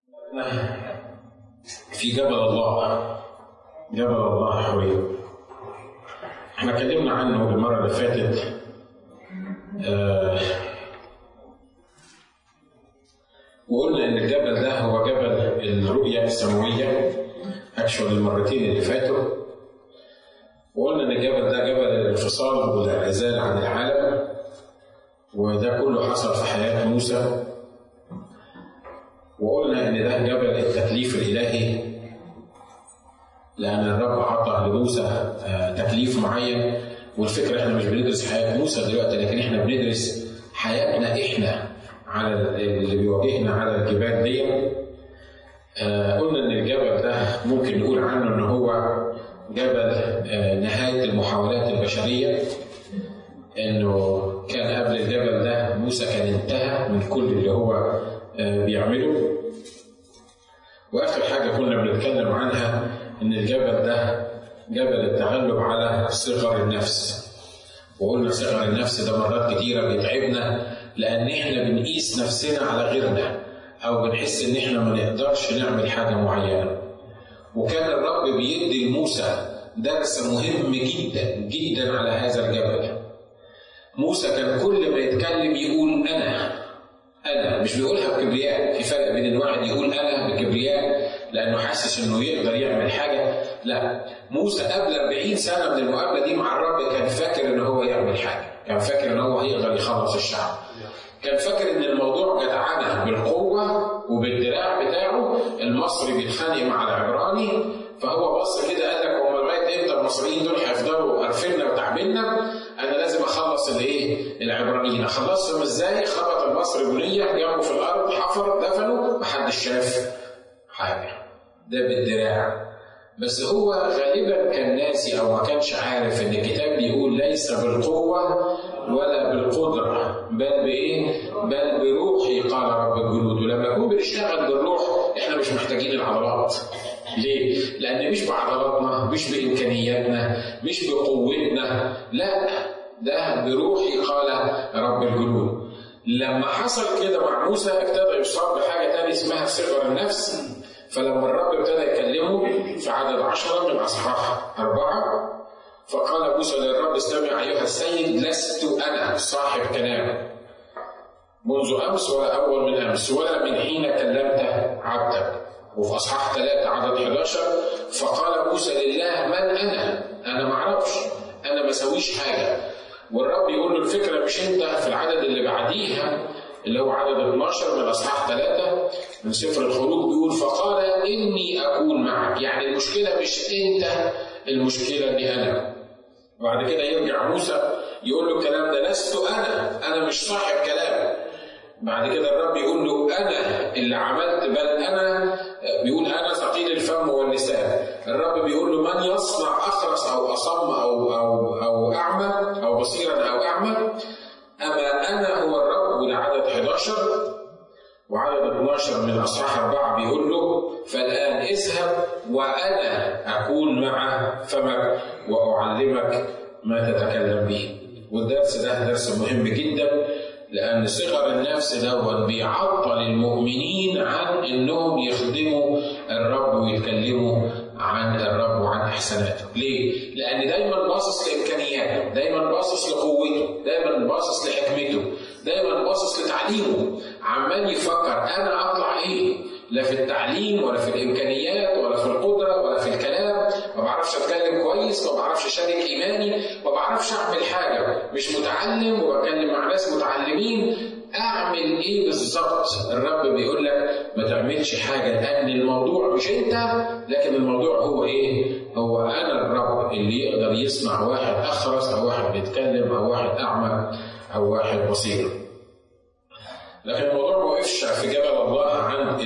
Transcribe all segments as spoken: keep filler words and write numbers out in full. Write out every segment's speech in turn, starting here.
في جبل الله، جبل الله حريب. احنا اتكلمنا عنه المرة اللي فاتت، آه وقلنا ان الجبل ده هو جبل الرؤية السماوية، اكشوال المرتين اللي فاتوا، وقلنا ان الجبل ده جبل الانفصال والانعزال عن العالم، وده كله حصل في حياة موسى. وقلنا ان ده جبل التكليف الالهي، لان الرب عطى لموسى تكليف معين. والفكره احنا مش بندرس حياه موسى دلوقتي، لكن احنا بندرس حياتنا احنا على اللي بيواجهنا على الجبال دي. قلنا ان الجبل ده ممكن نقول عنه ان هو جبل نهايه المحاولات البشريه، انه كان قبل الجبل ده موسى كان انتهى من كل اللي هو بيعمله. واخر حاجه كنا بنتكلم عنها ان الجبل ده جبل التغلب على صغر النفس. وقلنا صغر النفس ده مرات كتيره بيتعبنا، لان احنا بنقيس نفسنا على غيرنا، او بنحس ان احنا ما نقدرش نعمل حاجه معينه. وكان الرب بيدي لموسى درس مهم جدا جدا على هذا الجبل. موسى كان كل ما يتكلم يقول انا أنا، مش بيقولها بكبرياء. في فرق بين الواحد يقول أنا بكبرياء لأنه حاسس إنه يقدر يعمل حاجة، لا، موسى قبل أربعين سنة من المقابلة دي مع الرب كان فاكر إن هو يعمل حاجة، كان فاكر إن هو هيقدر يخلص الشعب، كان فاكر إن الموضوع جدعنة بالقوة وبالدراع بتاعه. المصري بيتخانق مع العبراني، فهو بص كده قال لك هم لغاية إمتى المصريين دول هيفضلوا قرفنا وتعبنا؟ أنا لازم أخلص الإيه؟ العبرانيين. أخلصهم إزاي؟ خبط المصري بنية جابوا في الأرض، حفر، دفنوا، محدش شاف حاجة. ده بالدراع. بس هو غالبا كان ناسي أو ما كانش عارف إن الكتاب بيقول ليس بالقوة ولا بالقدرة بل بإيه؟ بل بروحي قال رب الجنود. ولما نكون بنشتغل بالروح إحنا مش محتاجين العضلات. ليه؟ لأن مش بعضلاتنا، مش بإمكانياتنا، مش بقوتنا، لا، ده بروحي قال رب الجنود. لما حصل كده مع موسى ابتدى يصاب بحاجة تانية اسمها صغر النفس. فلما الرب ابتدى يكلمه في عدد عشرة من أصحاح أربعة، فقال موسى للرب استمع أيها السيد، لست أنا صاحب كلام منذ أمس ولا أول من أمس ولا من حين كلمت عبدك. وفي أصحاح ثلاثة عدد إحدى عشر فقال موسى لله من أنا؟ أنا ما أعرفش، أنا ما سويش حاجة. والرب يقول له الفكرة مش أنت. في العدد اللي بعديها اللي هو عدد اثنا عشر من أصحاح ثلاثة من سفر الخروج بيقول فقال إني أكون معك. يعني المشكلة مش أنت، المشكلة إني أنا. وبعد كده يرجع موسى يقول له الكلام ده لست أنا، أنا مش صاحب كلام. بعد كده الرب يقول له أنا اللي عملت، بل أنا، بيقول أنا ثقيل الفم واللسان. الرب بيقول له من يصنع أخرس أو أصم أو أو أو أعمى أو بصيرا أو أعمى؟ أما أنا هو الرب. وده عدد إحدى عشر. وعدد اثنا عشر من أصحاح أربعة بيقول له فالآن اذهب وأنا أكون مع فمك وأعلمك ما تتكلم به. والدرس ده درس مهم جدا، لأن صغر النفس ده بيعطل المؤمنين عن إنهم يخدموا الرب ويتكلموا عن الرب وعن إحساناته. ليه؟ لأن دايما باصص لإمكانياته، دايما باصص لقوته، دايما باصص لحكمته، دايما باصص لتعليمه. عمال يفكر أنا أطلع إيه؟ لا في التعليم ولا في الإمكانيات ولا في القدرة ولا في الكلام. ما بعرفش أتكلم كويس، ما بعرفش أشارك إيماني، ما بعرفش أعمل حاجة. مش متعلم وبتكلم مع ناس متعلمين. أعمل إيه بالظبط؟ الرب بيقول لك ما تعملش حاجة، لأن الموضوع مش أنت، لكن الموضوع هو إيه؟ هو أنا الرب اللي يقدر يصنع واحد أخرس أو واحد بيتكلم أو واحد أعمى أو واحد بصير. لكن الموضوع ما وقفش في جبل الله عن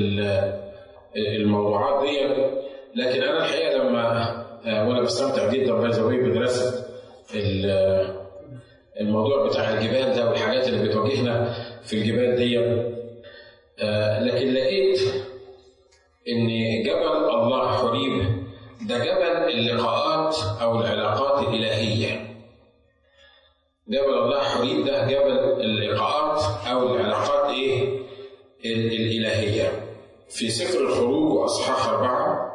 الموضوعات دي. لكن أنا الحقيقة لما وأنا بستمتع جدا بهذا بدراسة الموضوع بتاع الجبال ده والحاجات اللي بتواجهنا في الجبال دي، لكن لقيت إن جبل الله حريب ده جبل اللقاءات أو العلاقات الإلهية. جبل الله حريب ده جبل اللقاءات أو العلاقات إيه؟ الإلهية. في سفر الخروج وأصحاح أربعة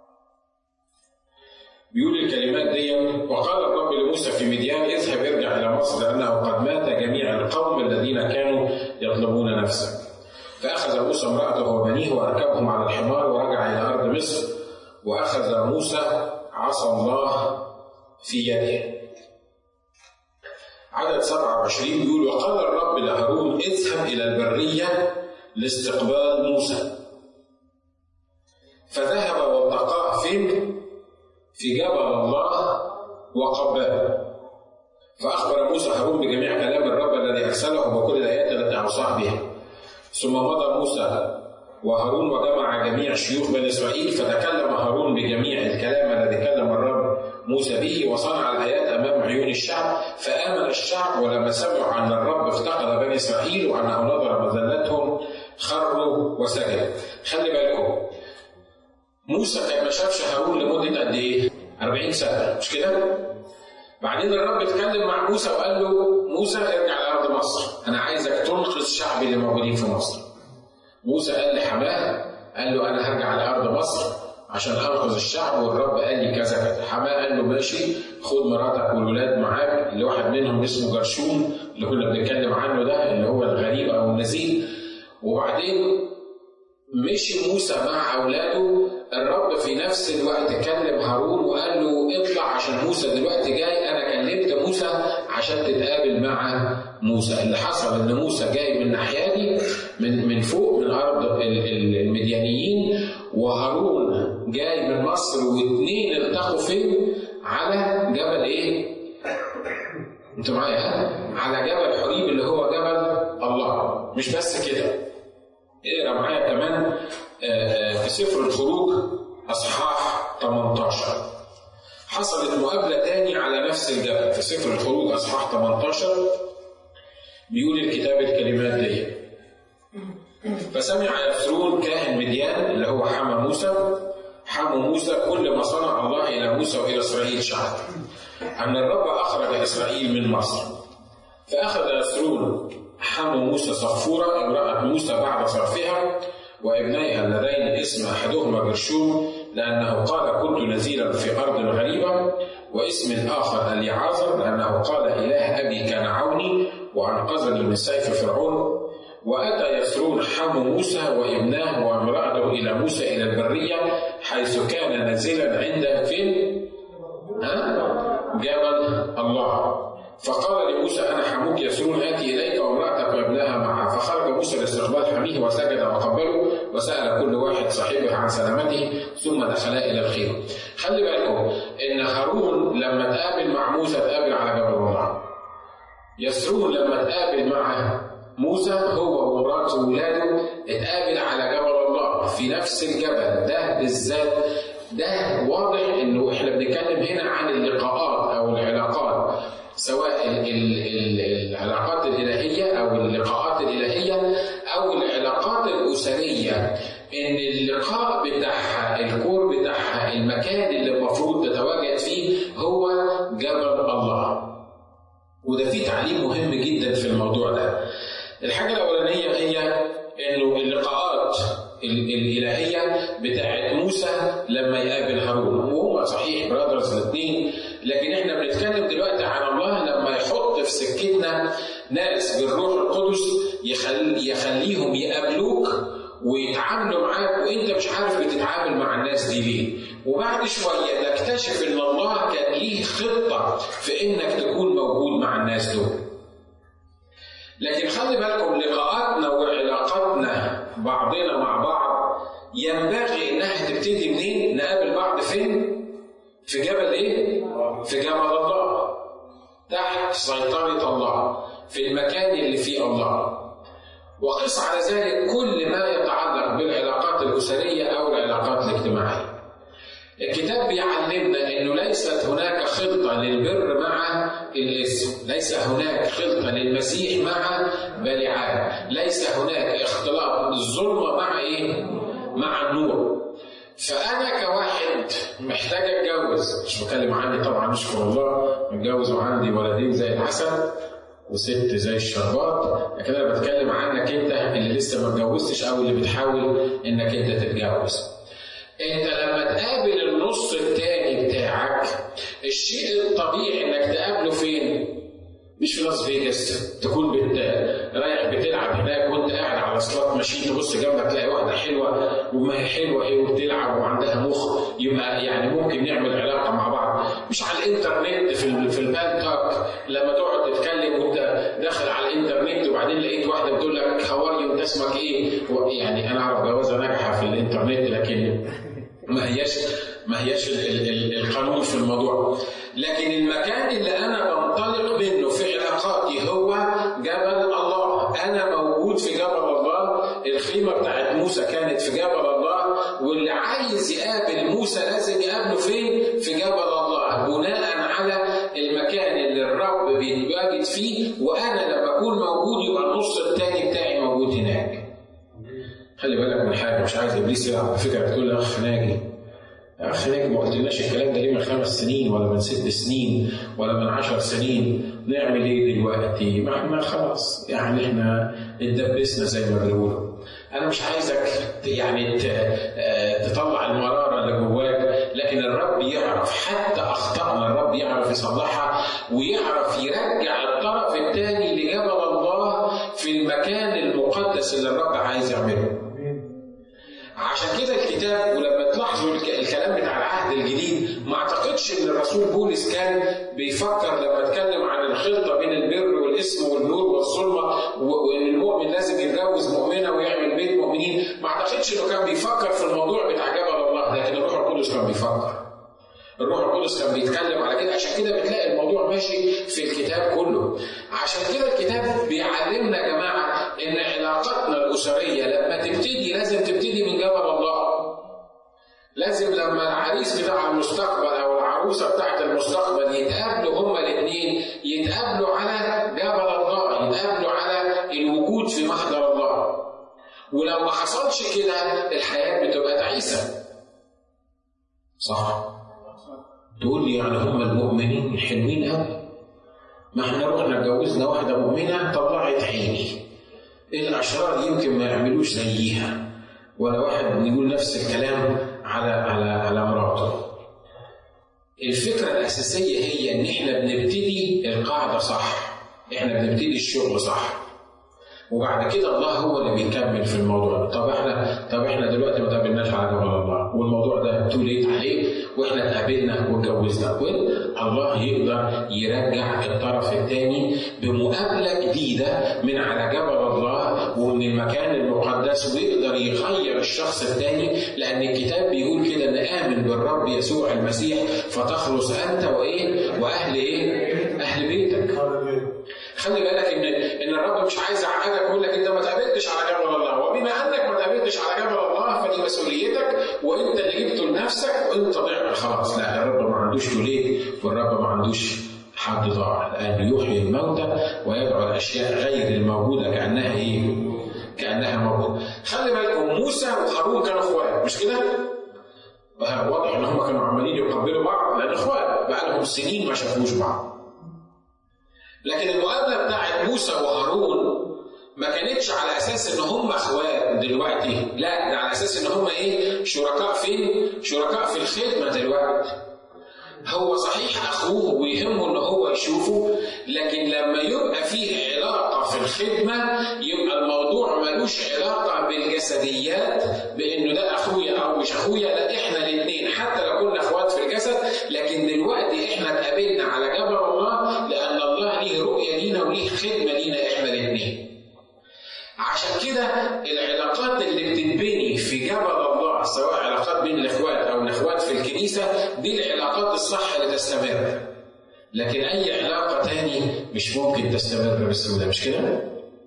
بيقول الكلمات دي: وقال الرب لموسى في مديان اذهب ارجع إلى مصر لأنه قد مات جميع القوم الذين كانوا يطلبون نفسك. فأخذ موسى امرأته وبنيه وأركبهم على الحمار ورجع إلى أرض مصر، وأخذ موسى عصا الله في يده. عدد سبعة وعشرين بيقول: وقال الرب لهارون اذهب إلى البرية لاستقبال موسى. فذهب والتقاه فين؟ في جبل الله وقباه. فأخبر موسى هارون بجميع كلام الرب الذي أرسله وكل الآيات التي أوصاه بها. ثم مضى موسى وهارون وجمع جميع شيوخ بني إسرائيل، فتكلم هارون بجميع الكلام الذي كلم الرب موسى به، وصنع الآيات أمام عيون الشعب. فآمن الشعب، ولما سمعوا أن الرب افتقد بني إسرائيل وأنه نظر مذلتهم خروا وسجدوا. خلي بالكم، موسى كان ما شافش هارون لمدة قد إيه؟ أربعين سنة، مش كده؟ بعدين الرب اتكلم مع موسى وقال له: موسى ارجع لأرض مصر، أنا عايزك تنقذ شعبي اللي موجودين في مصر. موسى قال لحماه، قال له: أنا هرجع لأرض مصر عشان أنقذ الشعب، والرب قال لي كذا كذا. حماه قال له: ماشي، خد مراتك والولاد معاك، اللي واحد منهم اسمه جرشوم اللي كنا بنتكلم عنه ده، اللي هو الغريب أو النزيل. وبعدين مشي موسى مع أولاده. الرب في نفس الوقت كلم هارون وقال له: اطلع عشان موسى دلوقتي جاي، أنا كلمت موسى عشان تتقابل مع موسى. اللي حصل إن موسى جاي من ناحية دي، من من فوق من أرض المديانيين، وهارون جاي من مصر، واثنين التقوا فين؟ على جبل إيه؟ أنتوا معايا ها؟ على جبل حريب اللي هو جبل الله. مش بس كده، اقرا معايا كمان في سفر الخروج اصحاح ثمانية عشر. حصلت مقابله تاني على نفس الجبل في سفر الخروج اصحاح ثمانية عشر. بيقول الكتاب الكلمات دي: فسمع يثرون كاهن مديان اللي هو حمى موسى حمى موسى كل ما صنع الله الى موسى والى اسرائيل شعب، ان الرب اخرج اسرائيل من مصر. فاخذ يثرون حمى موسى صفورة امرأة موسى بعد صرفها وابنيها اللذين اسم أحدهما جرشوم، لأنه قال: كنت نزيلا في أرض غريبة، واسم الآخر اليعازر، لأنه قال: إله أبي كان عوني وأنقذني من سيف فرعون. وأتى يثرون حمى موسى وابناه وامرأته إلى موسى إلى البرية، حيث كان نازلا عند فين؟ ها؟ جبل الله. فقال لموسى: أنا حموك يثرون، آتي إليك وامرأتك وابنها معها. فخرج موسى لاستقبال حميه وسجد وقبله، وسأل كل واحد صاحبه عن سلامته، ثم دخلا إلى الخيمة. خلي بالكم إن هارون لما تقابل مع موسى تقابل على جبل الله. يثرون لما تقابل مع موسى هو ومراته وولاده اتقابل على جبل الله في نفس الجبل ده بالذات. ده واضح إنه إحنا بنتكلم هنا عن اللقاءات أو العلاقات، سواء ال ال ال العلاقات الإلهية أو اللقاءات الإلهية أو العلاقات الأسرية. إن اللقاء بتاعها، الكور بتاعها، المكان اللي المفروض تتواجد فيه هو جبل الله. وده فيه تعليم مهم جدا في الموضوع ده. الحاجة الأولانية هي إنه اللقاءات الإلهية بتاعت موسى لما يقابل هارون، وهو صحيح برادرز الاثنين، لكن احنا بنتكلم دلوقتي عن الله لما يحط في سكتنا ناس بالروح القدس يخلي يخليهم يقابلوك ويتعاملوا معاك وانت مش عارف بتتعامل مع الناس دي ليه. وبعد شويه نكتشف ان الله كان ليه خطه في انك تكون موجود مع الناس دول. لكن خلي بالكم، لقاءاتنا وعلاقاتنا بعضنا مع بعض ينبغي انها تبتدي منين؟ نقابل بعض فين؟ في جبل ايه؟ في جبل الله، تحت سيطرة الله، في المكان اللي فيه الله. وقس على ذلك كل ما يتعلق بالعلاقات الأسرية أو العلاقات الاجتماعية. الكتاب بيعلمنا أنه ليست هناك خلطة للبر مع الإثم، ليس هناك خلطة للمسيح مع بلعام، ليس هناك اختلاط الظلمة مع إيه؟ مع النور. فأنا كواحد محتاج أتجوز، مش بكلم عني طبعا، نشكر الله متجوز وعندي ولدين زي العسل، وست زي الشربات، لكن انا بتكلم عنك انت اللي لسه ما اتجوزتش او اللي بتحاول انك انت تتجوز. انت لما تقابل النص التاني بتاعك، الشيء الطبيعي انك تقابله فين؟ مش في لاس فيجاس تكون بت... رايح بتلعب هناك وانت قاعد على سلات ماشين، تبص جنبك تلاقي واحده حلوه، وما هي حلوه ايه وبتلعب وعندها مخ، يبقى يعني ممكن نعمل علاقه مع بعض. مش على الانترنت في ال... في البالتاك لما تقعد تتكلم وانت داخل على الانترنت وبعدين لقيت واحده بتقول لك هاواري وانت اسمك ايه. يعني انا اعرف جوازه ناجحه في الانترنت، لكن ما هياش ما هياش ال... ال... القانون في الموضوع. لكن المكان اللي انا بنطلق منه في علاقاتي هو جبل الله. انا موجود في جبل الله. الخيمه بتاعت موسى كانت في جبل الله، واللي عايز يقابل موسى لازم يقابله فين؟ في جبل الله، بناء على المكان اللي الرب بيتواجد فيه. وانا لما اكون موجود يبقى النص الثاني بتاعي موجود هناك. خلي بالك من حاجه، مش عايز ابليس يلعب بفكره تقول لي اخ ناجي اخ ناجي ما قلتلناش الكلام ده ليه من خمس سنين ولا من ست سنين ولا من عشر سنين؟ نعمل ايه دلوقتي؟ ما احنا خلاص يعني احنا اتدبسنا زي ما بيقولوا. انا مش عايزك يعني تطلع المراره اللي جواك، لكن الرب يعرف حتى اخطائنا، الرب يعرف يصلحها ويعرف يرجع الطرف الثاني لجبل الله في المكان المقدس اللي الرب عايز يعمله. عشان كده الكتاب، ولما تلاحظوا الكلام بتاع العهد الجديد، ما اعتقدش ان الرسول بولس كان بيفكر لما اتكلم عن الخلطه بين البر والاسم والنور والظلمه، وان المؤمن لازم يتجوز مؤمنه ويعمل بيت مؤمنين. ما اعتقدش انه كان بيفكر في الموضوع بتاع جبل الله، لكن الروح القدس كان بيفكر. الروح القدس كان بيتكلم على كده. عشان كده بتلاقي الموضوع ماشي في الكتاب كله. عشان كده الكتاب بيعلمنا يا جماعه ان علاقتنا الاسريه لما تبتدي لازم تبتدي من جبل الله. لازم لما العريس بتاع المستقبل او العروسه بتاعت المستقبل يتقابلوا هما الاثنين، يتقابلوا على جبل الله، يتقابلوا على الوجود في محضر الله. ولو ما حصلش كده الحياه بتبقى تعيسه. صح؟ تقول لي يعني هم المؤمنين حلوين قوي، ما احنا رحنا اتجوزنا واحده مؤمنه طلعت عيني، الاشرار يمكن ما يعملوش زيها، ولا واحد يقول نفس الكلام على على على مراته. الفكره الاساسيه هي ان احنا بنبتدي القاعده صح، احنا بنبتدي الشغل صح، وبعد كده الله هو اللي بيكمل في الموضوع. طب احنا طب احنا دلوقتي ما تقابلناش على جبل الله، والموضوع ده توليت عليه، واحنا اتقابلنا واتجوزنا، الله يقدر يرجع الطرف الثاني بمقابله جديده من على جبل الله ومن المكان المقدس، ويقدر يغير الشخص الثاني. لان الكتاب بيقول كده ان امن بالرب يسوع المسيح فتخلص انت وايه؟ واهل ايه؟ اهل بيتك. خلي بالك ان ان الرب مش عايز يعقدك ويقول لك انت ما تقابلتش على جبل الله، وبما انك ما تقابلتش على جبل الله فدي مسؤوليتك وانت اللي جبته لنفسك وانت ضعت خلاص. لا، الرب ما عندوش توليد، والرب ما عندوش حد ضاع، لأنه يحيي الموتى ويدعو الاشياء غير الموجوده كانها ايه؟ كانها موجوده. خلي بالكم موسى وهارون كانوا اخوات، مش كده؟ واضح ان هم كانوا عمالين يقبلوا بعض لان اخوات بقى لهم سنين ما شافوش بعض. لكن المقابله بتاعت موسى وهارون ما كانتش على اساس ان هم اخوات دلوقتي، لا، ده على اساس ان هم ايه؟ شركاء فين؟ شركاء في الخدمه دلوقتي. هو صحيح اخوه ويهمه ان هو يشوفه، لكن لما يبقى فيه علاقه في الخدمه يبقى الموضوع ملوش علاقه بالجسديات، بانه ده اخويا او مش اخويا، لا، احنا الاثنين حتى لو كنا اخوات في الجسد، لكن دلوقتي احنا اتقابلنا على جبل الله لان الله ليه رؤيه لينا وليه خدمه لينا احنا الاثنين. عشان كده العلاقات اللي بتتبني في جبل الله، سواء علاقات بين الاخوات او الاخوات في الكنيسه، دي العلاقات الصح اللي تستمر. لكن اي علاقه تاني مش ممكن تستمر بسهوله، مش كده؟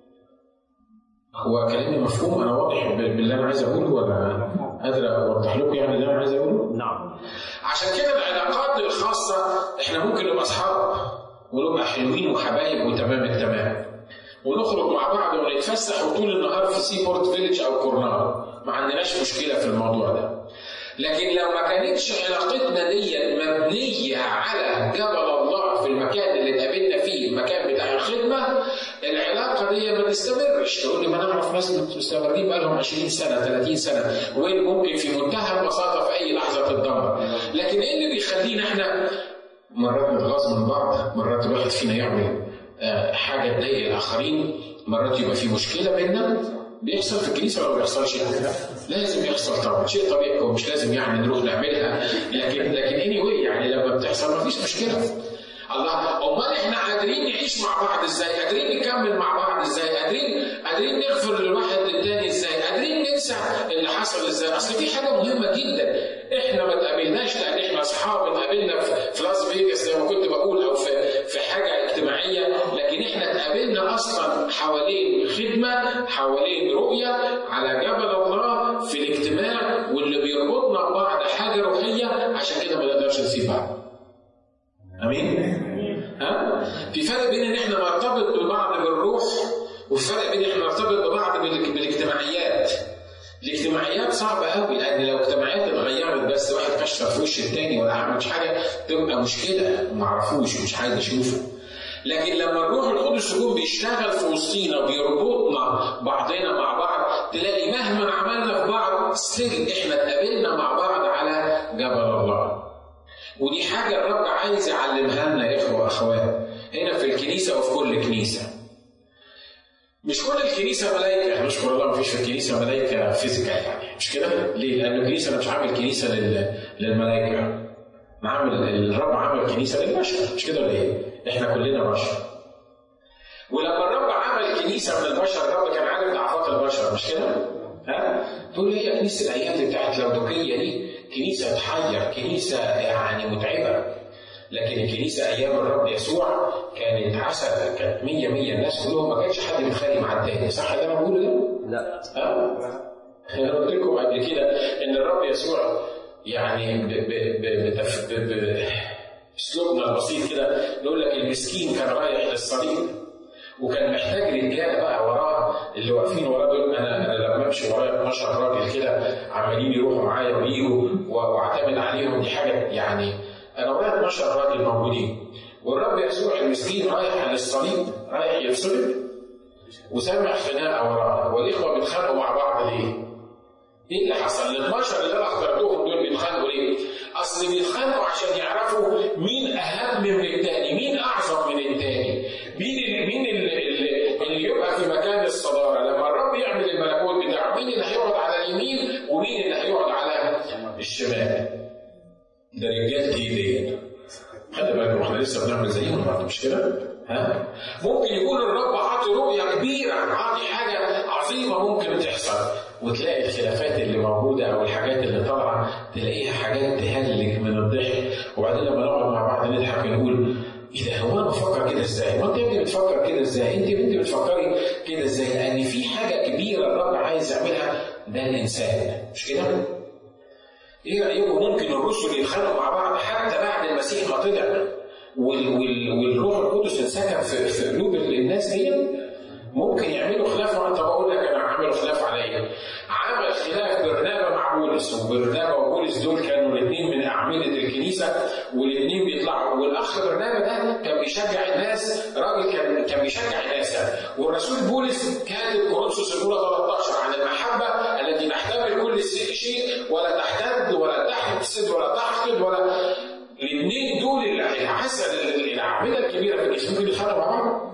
هو كلامي مفهوم؟ انا واضح باللي انا عايز اقوله ولا قادر اوضح لكم يعني اللي انا عايز اقوله؟ نعم. عشان كده العلاقات الخاصه احنا ممكن نبقى اصحاب ونبقى حلوين وحبايب وتمام التمام، ونخرج مع بعض ونتفسح وطول النهار في سي بورت فيليج او كورنار، ما عندناش مشكله في الموضوع ده. لكن لو ما كانتش علاقتنا دي مبنيه على جبل الله في المكان اللي اتقابلنا فيه، المكان بتاع الخدمه، العلاقه دي ما تستمرش. تقول لي ما انا اعرف ناس مستمرين بقى لهم عشرين سنه ثلاثين سنه، وين ممكن في منتهى البساطه في اي لحظه تتدمر. لكن ايه اللي بيخلينا احنا مرات نتغاظ من بعض، مرات الواحد فينا يعمل حاجه تضايق الاخرين، مرات يبقى في مشكله بيننا. بيحصل في الكنيسه ولا ما بيحصلش؟ لازم يحصل طبعا، شيء طبيعي ومش لازم يعني نروح نعملها، لكن لكن اني anyway يعني لما بتحصل ما فيش مشكله. الله، امال احنا قادرين نعيش مع بعض ازاي؟ قادرين نكمل مع بعض ازاي؟ قادرين قادرين نغفر للواحد للتاني ازاي؟ قادرين ننسى اللي حصل ازاي؟ اصل في حاجه مهمه جدا، احنا ما تقابلناش لان احنا اصحاب اتقابلنا في لاس فيجاس زي ما كنت بقول، او في في حاجه اجتماعيه، لكن احنا اتقابلنا اصلا حوالين خدمه، حوالين رؤيه على جبل الله في الاجتماع، واللي بيربطنا ببعض حاجه روحيه، عشان كده ما نقدرش نسيب بعض. امين؟ ها؟ في فرق بين ان احنا نرتبط ببعض بالروح، وفي فرق بين ان احنا نرتبط ببعض بالاجتماعيات. الاجتماعيات صعبه قوي، لان لو اجتماعيات اتغيرت بس واحد كشف في وش التاني ولا عمل حاجه تبقى مشكله، ما اعرفوش ومش عايز اشوفه. لكن لما الروح القدس يكون بيشتغل في وسطينا وبيربطنا بعضنا مع بعض، تلاقي مهما عملنا في بعض ستيل احنا اتقابلنا مع بعض على جبل الله. ودي حاجة الرب عايز يعلمها لنا يا إخوة وأخوات هنا في الكنيسة وفي كل كنيسة. مش كل الكنيسة ملايكة، نشكر الله مفيش في الكنيسة ملايكة فيزيكال يعني، مش كده؟ ليه؟ لأن الكنيسة أنا مش عامل كنيسة لل... للملايكة. عامل الرب عامل كنيسة للبشر، مش كده ولا إيه؟ إحنا كلنا بشر. ولما الرب عمل كنيسة من البشر، الرب كان عارف ضعفات البشر، مش كده؟ ها؟ تقول لي هي كنيسة الأيام بتاعت لودوكية دي كنيسة تحير، كنيسة يعني متعبة. لكن الكنيسة أيام الرب يسوع كانت عسل، كانت مية مية، الناس كلهم ما كانش حد بيتخانق مع التاني. صح اللي أنا بقوله ده؟ لا. ها؟ أنا قلت لكم قبل كده إن الرب يسوع يعني بأسلوبنا البسيط كده نقول لك المسكين كان رايح للصليب، وكان محتاج رجاله بقى وراه، اللي واقفين وراه دول. انا انا لما امشي ورايا اتناشر راجل كده عمالين يروحوا معايا ويجوا واعتمد عليهم، دي حاجه يعني. انا ورايا اتناشر راجل موجودين، والرب يسوع المسكين رايح للصليب، رايح يتصلب، وسامع خناقه وراه، والاخوه بيتخانقوا مع بعض. ليه؟ ايه اللي حصل؟ ال اتناشر اللي انا اخترتهم دول بيتخانقوا ليه؟ اصل بيتخانقوا عشان يعرفوا مين اهم من الثاني، مين اعظم من الثاني، مين مين اللي, اللي يبقى في مكان الصداره. لما الرب يعمل الملكوت بتاعه، مين اللي هيقعد على اليمين ومين اللي هيقعد على الشمال. ده رجالتي دي، خلي بالكم احنا لسه بنعمل زيهم برضه، مش كده؟ ها؟ ممكن يكون الرب عاطي رؤيه كبيره، عاطي حاجه عظيمه ممكن تحصل، وتلاقي الخلافات اللي موجوده او الحاجات اللي طالعه تلاقيها حاجات تهلك من الضحك. وبعدين لما نقعد مع بعض نضحك نقول ايه ده، هو انا بفكر كده ازاي؟ ما انت يا ابني بتفكر كده ازاي؟ انت انت بتفكري كده ازاي؟ لان في حاجه كبيره الرب عايز يعملها ده الانسان، مش كده؟ ايه رايكم ممكن الرسل يتخانقوا مع بعض حتى بعد المسيح ما طلع وال وال والروح القدس انسكب في في قلوب الناس دي؟ ممكن يعملوا خلاف. وانت بقول لك انا عملوا خلاف على ايه؟ عمل خلاف برنابا مع بولس، وبرنابا وبولس دول كانوا الاثنين من اعمده الكنيسه، والاثنين بيطلعوا. والاخ برنابا ده كان بيشجع الناس، راجل كان كان بيشجع الناس. والرسول بولس كاتب كورنثوس الاولى ثلاثة عشر عن المحبه التي تحتمل كل شيء ولا تحتد ولا تحسد ولا تحقد ولا. الاثنين دول العسل الاعمده الكبيره في الكنيسه ممكن يتخانقوا مع بعض.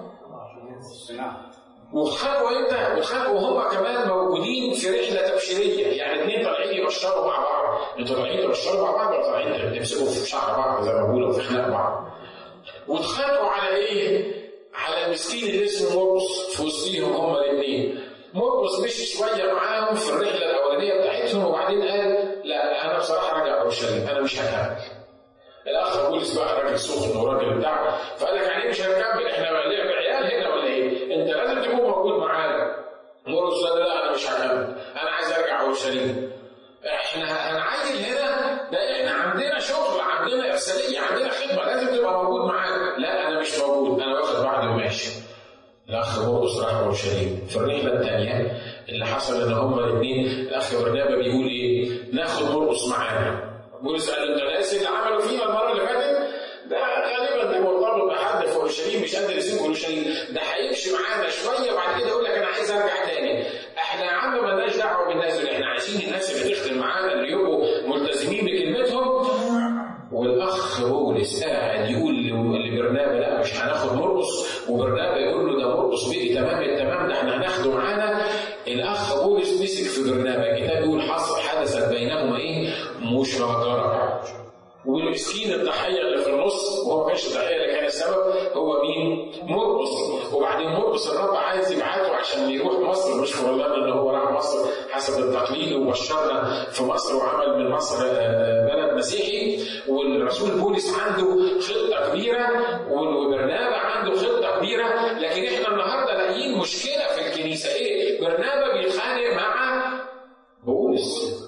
واتخانقوا امتى؟ واتخانقوا وهم كمان موجودين في رحله تبشيريه، يعني اثنين طالعين يبشروا مع بعض. انتوا طالعين تبشروا مع بعض ولا طالعين تمسكوا في شعر بعض زي ما بيقولوا في خناق بعض؟ واتخانقوا على ايه؟ على المسكين اللي اسمه مرقس في وسطيهم هم الاثنين. مرقس مشي شويه معاهم في الرحله الاولانيه بتاعتهم، وبعدين قال لا انا بصراحه راجع اورشليم، انا مش هكمل. الاخ بولس بقى راجل سخن وراجل بتاع، فقال لك يعني مش هنكمل، احنا لعب عيال هنا ولا ايه؟ انت لازم تكون موجود معانا. مرقس قال لا انا مش هكمل، انا عايز ارجع اورشليم. احنا هنعاجل هنا، ده احنا عندنا شغل، عندنا ارساليه، عندنا خدمه، لازم تبقى موجود معانا. لا انا مش موجود، انا واخد بعضي وماشي. الاخ مرقس راح اورشليم. في الرحله الثانيه اللي حصل ان هما الاثنين، الاخ برنابا بيقول ايه؟ ناخد مرقس معانا. بولس قال انت ناسي اللي عملوا فينا المره اللي فاتت؟ ده غالبا ده مرتبط بحد في اورشليم مش قادر يسيب اورشليم، ده هيمشي معانا شويه وبعد كده يقول لك انا عايز ارجع تاني. احنا يا عم مالناش دعوه بالناس اللي احنا عايزين الناس اللي تخدم معانا اللي يبقوا ملتزمين بكلمتهم. والاخ بولس قاعد يقول لبرنابا لا مش هناخد مرقس، وبرنابا يقول له ده مرقس بقي تمام التمام ده احنا هناخده معانا. الاخ بولس مسك في برنابا، الكتاب يقول حصل حدثت بينهما ايه؟ مشاجره. والمسكين الضحيه اللي في النص، وهو مش الضحيه اللي كان السبب، هو مين؟ مرقس. وبعدين مرقس الرب عايز يبعته عشان يروح مصر، مش والله ان هو راح مصر حسب التقليد وبشرنا في مصر وعمل من مصر بلد مسيحي. والرسول بولس عنده خطه كبيره وبرنابا عنده خطه كبيره، لكن احنا النهارده لاقيين مشكله في الكنيسه. ايه؟ برنابا بيتخانق مع بولس.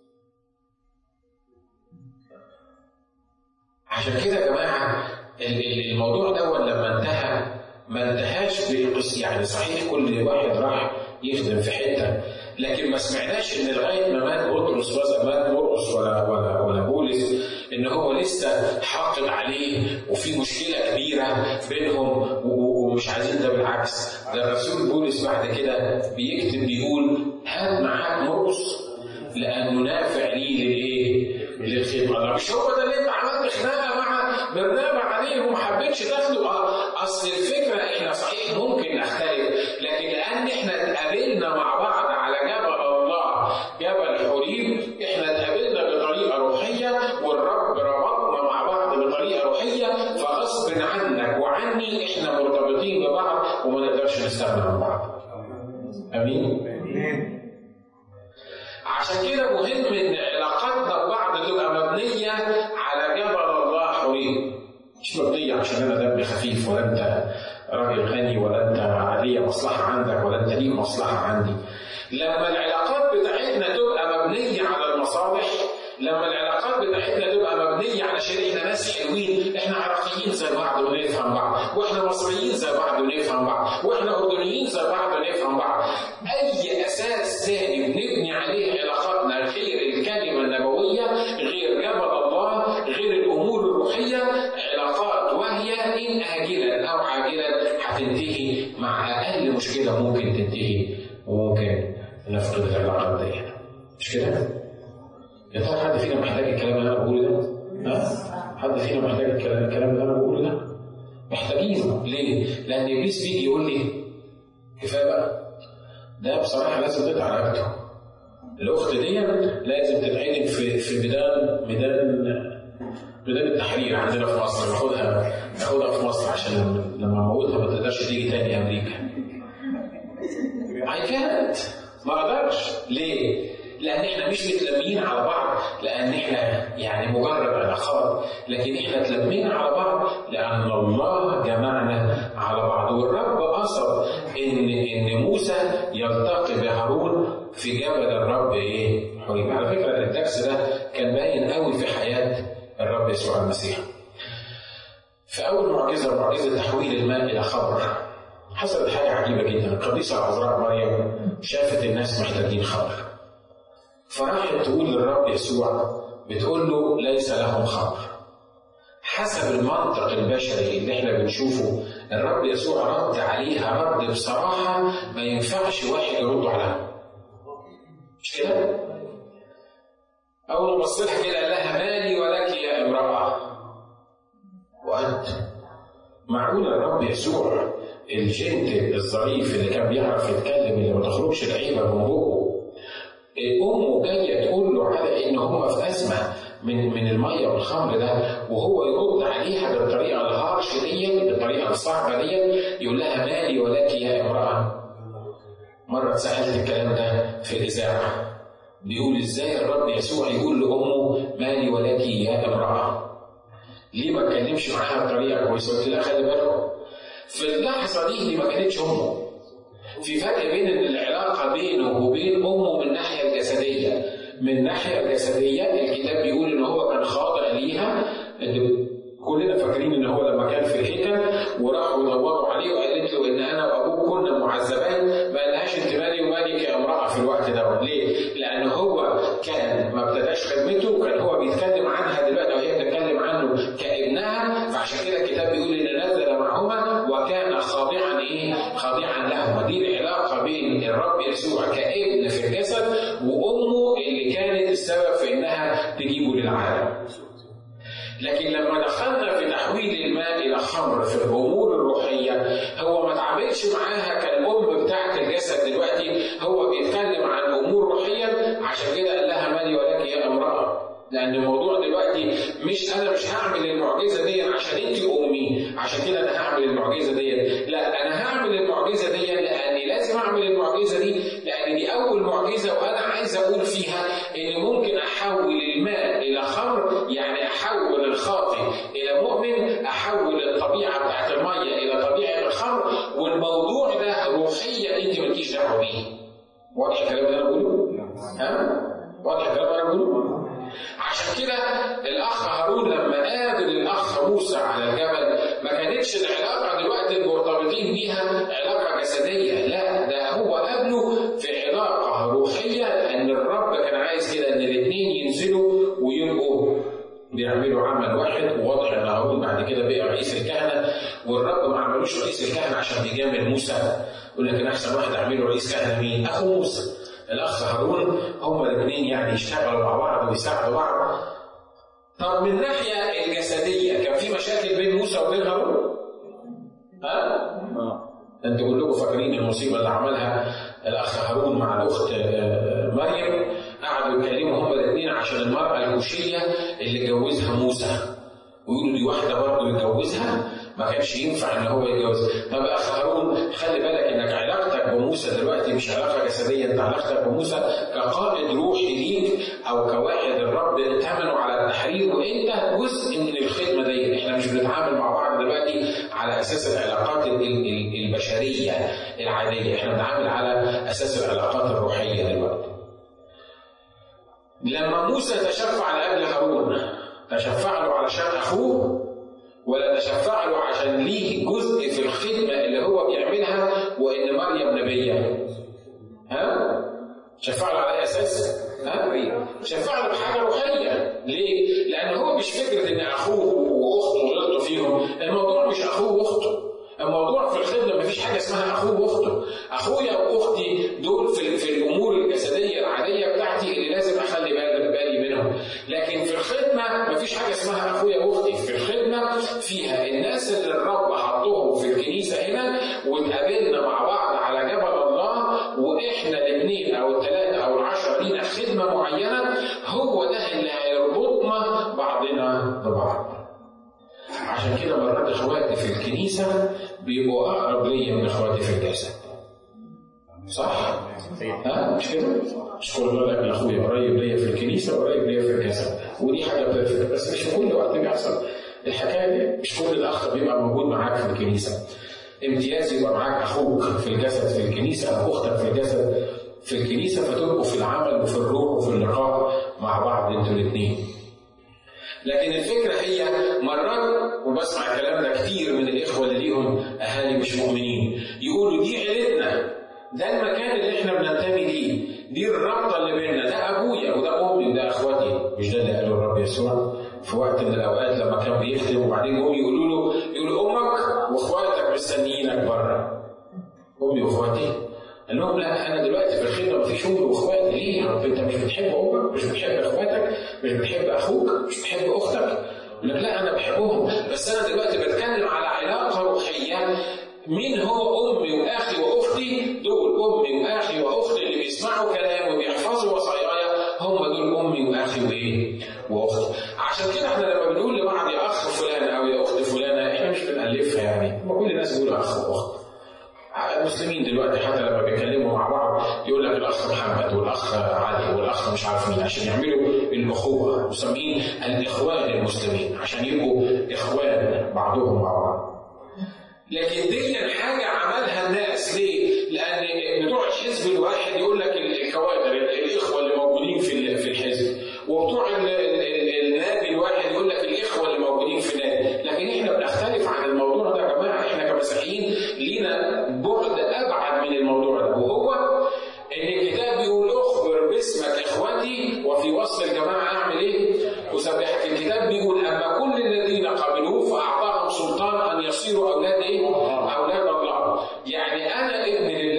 عشان كده يا جماعه الموضوع ده لما انتهى ما انتهاش بقص، يعني صحيح كل واحد راح يخدم في حته، لكن ما سمعناش ان لغايه ما مات بطرس ولا مات مرقس ولا ولا ولا بولس ان هو لسه حاقد عليه وفي مشكله كبيره بينهم ومش عايزين ده. بالعكس، ده الرسول بولس بعد كده بيكتب بيقول هات معاك مرقس لانه نافع ليه للايه؟ للخدمه. مش هو ده اللي انت عملت خناقه مع برنابا عليه وما حبيتش تاخده؟ اصل الفكره احنا صحيح ممكن نختلف، لكن لان احنا اتقابلنا مع بعض على جبل الله جبل حوريم، احنا اتقابلنا بطريقه روحيه والرب ربطنا مع بعض بطريقه روحيه، فغصب عنك وعني احنا مرتبطين ببعض وما نقدرش نستغنى عن بعض. امين؟ عشان كده مهم ان علاقاتنا ببعض تبقى مبنيه على جبل الله حوريم، مش مبنيه عشان انا دمي خفيف ولا انت راجل غني ولا انت ليا مصلحه عندك ولا انت ليك مصلحه عندي. لما العلاقات بتاعتنا تبقى مبنيه على المصالح، لما العلاقات بتاعتنا تبقى مبنيه علشان احنا ناس حلوين، احنا عراقيين زي بعض ونفهم بعض، واحنا مصريين زي بعض ونفهم بعض، واحنا اردنيين زي بعض ونفهم بعض. اي اساس ثاني بنبني عليه علاقاتنا غير الكلمه النبويه، غير جبل الله، غير الامور الروحيه، علاقات وهي ان اجلا او عاجلا هتنتهي مع اقل مشكله ممكن تنتهي، وممكن نفقد العلاقات دي. مش كده؟ يا ترى حد فينا محتاج الكلام اللي انا بقوله ده؟ ها؟ حد فينا محتاج الكلام اللي انا بقوله ده؟ محتاجينه. ليه؟ لان ابليس بيجي يقول لي كفايه بقى، ده بصراحه لازم تقطع رقبته. الاخت دي لازم تتعدم في في ميدان ميدان ميدان التحرير عندنا في مصر، ناخدها ناخدها في مصر عشان لما اموتها ما تقدرش تيجي تاني امريكا. I can't، ما اقدرش. ليه؟ لأن إحنا مش متلمين على بعض لأن إحنا يعني مجرد علاقات، لكن إحنا تلمينا على بعض لأن الله جمعنا على بعض. والرب قصد إن إن موسى يلتقي بهارون في جبل الرب إيه؟ حوريم. على فكرة الدرس ده كان باين قوي في حياة الرب يسوع المسيح. في أول معجزة، معجزة تحويل الماء إلى خمر، حصلت حاجة عجيبة جدا. القديسة العذراء مريم شافت الناس محتاجين خمر، فراحت تقول للرب يسوع، بتقول له ليس لهم خمر. حسب المنطق البشري اللي احنا بنشوفه، الرب يسوع رد عليها رد بصراحة ما ينفعش واحد يرد عليها. مش كده؟ أول ما بص لها كده قال لها مالي ولك يا امرأة وأنت. معقول الرب يسوع الجنت الظريف اللي كان بيعرف يتكلم اللي ما تخرجش العيبة من بقه، أمه جاية تقول له على إن هم في أزمة من من المية والخمر ده، وهو يرد عليها بالطريقة الهارش دي، بالطريقة الصعبة دي، يقول لها مالي ولك يا امرأة. مرة سألت الكلام ده في الإذاعة، بيقول إزاي الرب يسوع يقول لأمه مالي ولك يا امرأة؟ ليه ما اتكلمش معاها بطريقة كويسة؟ قلت لها خلي بالكم في اللحظة دي دي ما كانتش أمه. في فرق بين العلاقة بينه وبين أمه من الناحية الجسدية. من الناحية الجسدية الكتاب بيقول إن هو كان خاضع ليها. كلنا فاكرين إن هو لما كان في الهيكل وراحوا يدوروا عليه وقالت له إن أنا وأبوك كنا معذبين، ما قالهاش أنت مالي ومالك يا امرأة في الوقت ده. ليه؟ لأن هو كان ما ابتداش خدمته، وكان هو بيتكلم عنها دلوقتي وهي بتتكلم عنه كابنها، فعشان كده الكتاب بيقول إن نزل معهما بين الرب يسوع كابن في الجسد وامه اللي كانت السبب في انها تجيبه للعالم. لكن لما دخلنا في تحويل الماء الى خمر في الامور الروحيه، هو ما تعاملش معاها كالام بتاعت الجسد دلوقتي، هو بيتكلم عن امور روحيه. عشان كده قال لها مالي ولك يا امراه، لان الموضوع دلوقتي مش انا مش هعمل المعجزه دي عشان انت امي عشان كده انا هعمل المعجزه دي، لا انا هعمل المعجزه دي لاني لازم اعمل المعجزه دي لان دي اول معجزه، وانا عايز اقول فيها ان ممكن احول الماء الى خمر، يعني احول الخاطئ الى مؤمن، احول الطبيعه بتاعت الميه الى طبيعه الخمر، والموضوع ده روحيا انت مالكيش دعوه بيه. واضح الكلام اللي انا بقوله؟ ها؟ واضح الكلام اللي انا بقوله؟ عشان كده الاخ هارون لما قابل الاخ موسى على الجبل ما كانتش العلاقه دلوقتي المرتبطين بيها علاقه جسديه، لا ده هو قابله في علاقه روحيه، لان الرب كان عايز كده ان الاثنين ينزلوا ويبقوا بيعملوا عمل واحد. وواضح ان هارون بعد كده بقى رئيس الكهنه، والرب ما عملوش رئيس الكهنه عشان بيجامل موسى، ولكن احسن واحد عمله رئيس كهنه مين؟ اخو موسى الأخ هارون. هما الاثنين يعني يشتغلوا مع بعض ويساعدوا بعض. طب من الناحية الجسدية كان في مشاكل بين موسى وبين هارون؟ ها؟ أنتوا كلكم فاكرين المصيبة اللي عملها الأخ هارون مع الأخت مريم، قعدوا يتكلموا هما الاثنين عشان المرأة الكوشية اللي جوزها موسى، ويقولوا دي واحدة برضه يتجوزها، ما كانش ينفع ان هو يتجوز. طب اخ هارون خلي بالك انك علاقتك بموسى دلوقتي مش علاقه جسديه، انت علاقتك بموسى كقائد روحي ليك او كواحد الرب ائتمنه على التحرير، وانت جزء من الخدمه دي. احنا مش بنتعامل مع بعض دلوقتي على اساس العلاقات البشريه العاديه، احنا بنتعامل على اساس العلاقات الروحيه دلوقتي. لما موسى تشفع لأجل هارون، تشفع له علشان اخوه ولا تشفع له عشان ليه جزء في الخدمة اللي هو بيعملها وإن مريم نبية؟ ها؟ شفع له على أساس؟ ها؟ شفع له بحاجة روحية. ليه؟ لأن هو مش فكرة إن أخوه وأخته غلطوا فيهم، الموضوع مش أخوه وأخته. الموضوع في الخدمة مفيش حاجة اسمها أخوه وأخته. أخويا وأختي دول في, في الأمور الجسدية العادية بتاعتي اللي لازم أخلي بالي منهم، لكن في الخدمة مفيش حاجة اسمها أخويا وأختي. في الخدمة فيها الناس اللي الرب حطهم في الكنيسة هنا واتقابلنا مع بعض على جبل الله، وإحنا الاثنين أو الثلاثة أو العشرة لينا خدمة معينة، هو ده اللي هيربطنا بعضنا ببعض. عشان كده مرات اخواتي في الكنيسه بيبقوا اقرب ليا من اخواتي في الجسد. صح؟ ها مش كده؟ مش كل مره اقول اخويا قريب ليا في الكنيسه وقريب ليا في الجسد، ودي حاجه بيرفكت، بس مش في كل وقت بيحصل الحكايه دي. مش كل الاخ بيبقى موجود معاك في الكنيسه. امتياز يبقى معاك اخوك في الجسد في الكنيسه او اختك في الجسد في الكنيسه، فتبقوا في العمل وفي الروح وفي اللقاء مع بعض انتوا الاثنين. لكن الفكرة هي مرات، وبسمع الكلام ده كتير من الإخوة اللي ليهم أهالي مش مؤمنين، يقولوا دي عيلتنا، ده المكان اللي إحنا بننتمي ليه، دي الرابطة اللي بيننا، ده أبويا وده أمي وده أخواتي. مش ده اللي قاله الرب يسوع في وقت من الأوقات لما كان بيخدم وبعدين هم يقولوا له، يقولوا أمك وأخواتك مستنيينك بره. أمي وأخواتي؟ قال لهم لا، انا دلوقتي في الخدمه مفيش امي واخواتي. ليه يا رب؟ انت مش بتحب امك؟ مش بتحب اخواتك؟ مش بتحب اخوك؟ مش بتحب اختك؟ يقول لك لا انا بحبهم، بس انا دلوقتي بتكلم على علاقه روحيه. مين هو امي واخي واختي؟ دول امي واخي واختي اللي بيسمعوا كلامي وبيحفظوا وصاياي، هم دول امي واخي وايه؟ واختي. عشان كده احنا لما بنقول لبعض يا اخ فلان او يا اخت فلانه، احنا مش بنالفها يعني، ما كل الناس بيقولوا اخ واخت. المسلمين دلوقتي حتى لما بيتكلموا مع بعض يقول لك الاخ محمد والاخ علي والاخ مش عارف مين، عشان يعملوا الاخوه، مسمين الاخوان المسلمين عشان يبقوا اخوان بعضهم مع بعض. لكن دي حاجه عملها الناس. ليه؟ لان بتوع الحزب الواحد يقول لك الكوادر الاخوه اللي موجودين في في الحزب، وبتوع النادي الواحد يقول لك الاخوه اللي موجودين في النادي. لكن احنا بنختلف عن الموضوع ده يا جماعه. احنا كمسيحيين لينا بعد ابعد من الموضوع ده، وهو ان الكتاب بيقول اخبر باسمك اخوتي وفي وسط الجماعه اعمل ايه؟ اسبحك. الكتاب بيقول اما كل الذين قبلوه فاعطاهم سلطان ان يصيروا اولاد ايه؟ اولاد الله. يعني انا ابن لله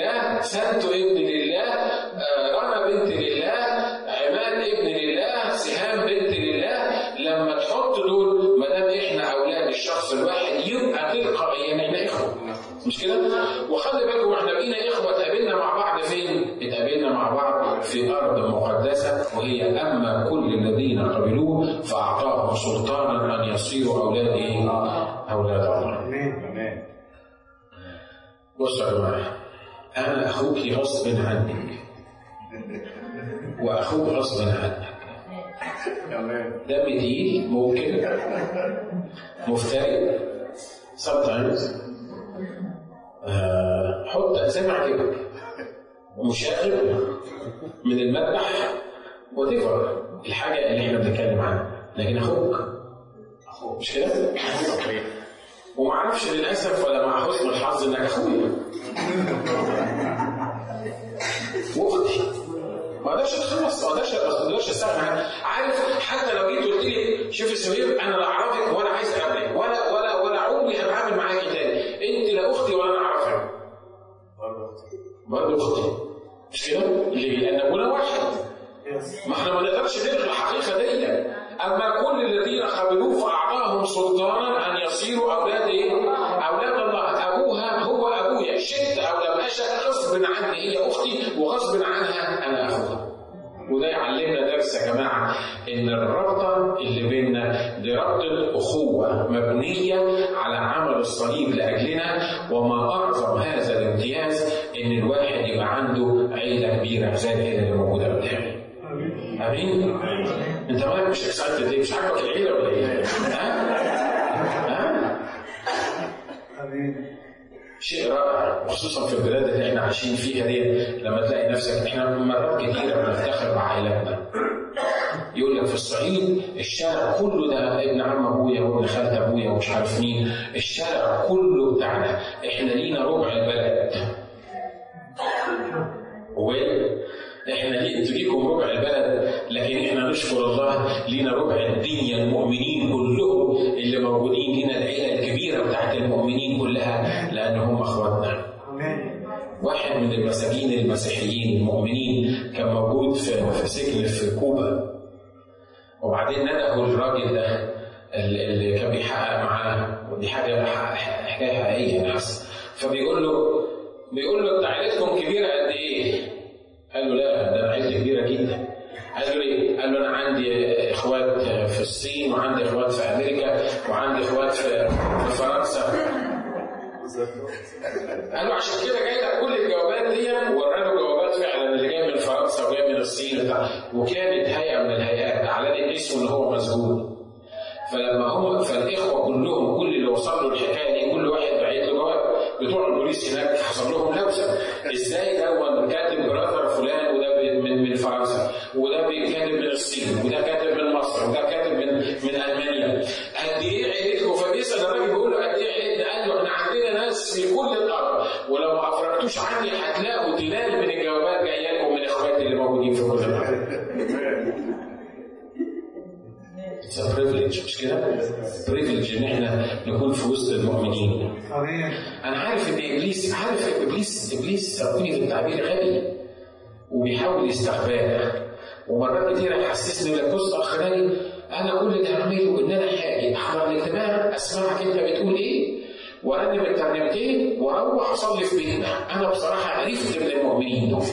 سانتو ابن لله، رنا بنت لله، عماد ابن لله، سهام بنت لله. لما تحط دول ما دام احنا اولاد الشخص الواحد يبقى تلقائيا احنا اخوه، مش كده؟ وخلي بالكم احنا بقينا اخوه اتقابلنا مع بعض فين؟ اتقابلنا مع بعض في ارض مقدسه، وهي اما كل الذين قبلوه فاعطاهم سلطانا ان يصيروا اولاد ايه؟ اولاد الله. امين. بصوا يا جماعه، انا اخوك غصب عنك واخوك غصب عنك. دم تقيل ممكن، مفترق sometimes، آه حط زي ما عجبك، مشاغب من المذبح وتفر الحاجه اللي احنا بنتكلم عنها، لكن اخوك مش كده؟ ومعرفش للاسف ولا مع حسن الحظ انك اخويا واختي، ما اقدرش اتخلص، ما اقدرش ما اقدرش استغنى. عارف حتى لو جيت قلت لي شوف السوير انا لا اعرفك ولا عايز اقابلك ولا ولا ولا عمري هتعامل معاكي تاني، انت لا اختي ولا انا اعرفك، برضه اختي، مش كده؟ ليه؟ لان ابونا واحد. ما احنا ما نقدرش نلغي الحقيقه دي. اما كل الذين قبلوه فاعطاهم سلطانا ان يصيروا اولاد ايه؟ اولاد الله. ابوها هو ابويا، شئت او لم اشأ، غصب عني هي اختي وغصب عنها انا اخوها. وده يعلمنا درس يا جماعه، ان الرابطه اللي بيننا دي رابطه اخوه مبنيه على عمل الصليب لاجلنا. وما اعظم هذا الامتياز ان الواحد يبقى عنده عيله كبيره زي العيله اللي موجوده قدامي. امين؟ انت مالك مش اكسايتد ليه؟ مش عاجبك العيله ولا ايه؟ ها؟ ها؟ امين. شيء رائع، وخصوصا في البلاد اللي احنا عايشين فيها دي، لما تلاقي نفسك احنا مرات كتيره بنفتخر بعائلاتنا. يقول لك في الصعيد الشارع كله ده ابن عم ابويا وابن خالة ابويا ومش عارف مين، الشارع كله بتاعنا، احنا لينا ربع البلد. وين؟ احنا ليه انتوا ليكم ربع البلد، لكن احنا نشكر الله لينا ربع الدنيا، المؤمنين كلهم اللي موجودين، لينا العيله الكبيره بتاعت المؤمنين كلها لان هم اخواتنا. واحد من المساجين المسيحيين المؤمنين كان موجود في في سجن في كوبا، وبعدين ندهوا الراجل ده اللي كان بيحقق معاه، ودي حاجه حكايه حقيقيه انا حاسس. فبيقول له بيقول له انت عيلتكم كبيره قد ايه؟ قال له لا ده انا عيلتي كبيره جدا. قال له ايه؟ قال له انا عندي اخوات في الصين وعندي اخوات في امريكا وعندي اخوات في فرنسا. قال له عشان كده جاي لك كل الجوابات دي، وورى له جوابات فعلا اللي جاي من فرنسا وجاي من الصين بتاع. وكانت هيئه من الهيئات اعلنت اسمه ان هو مسجون. فلما هم فالاخوه كلهم كل اللي وصلوا الحكايه دي كل واحد بعت له جواب. بتوع البوليس هناك حصل لهم لوسه، ازاي ده كاتب براثر فلان وده من من فرنسا وده كاتب من الصين وده كاتب من مصر وده كاتب من من المانيا، قد ايه عيلتكم؟ فبيسال الراجل بيقول له قد ايه عيلتنا؟ قال له احنا عندنا ناس في كل الارض، ولو ما افرجتوش عني هتلاقوا تلال من الجوابات جايه لكم من اخواتي اللي موجودين في كل الارض. It's a privilege، مش كده؟ privilege ان احنا نكون في وسط المؤمنين. انا عارف ان ابليس عارف ابليس ابليس سامحوني في التعبير غبي وبيحاول يستخبانا، ومرات كتير يحسسني يقول لك بص اخ غالي انا كل اللي هعمله ان انا هاجي احضر الاجتماع اسمعك انت بتقول ايه وارنم الترنيمتين واروح اصلي في بيتنا. انا بصراحه عرفت من المؤمنين دول،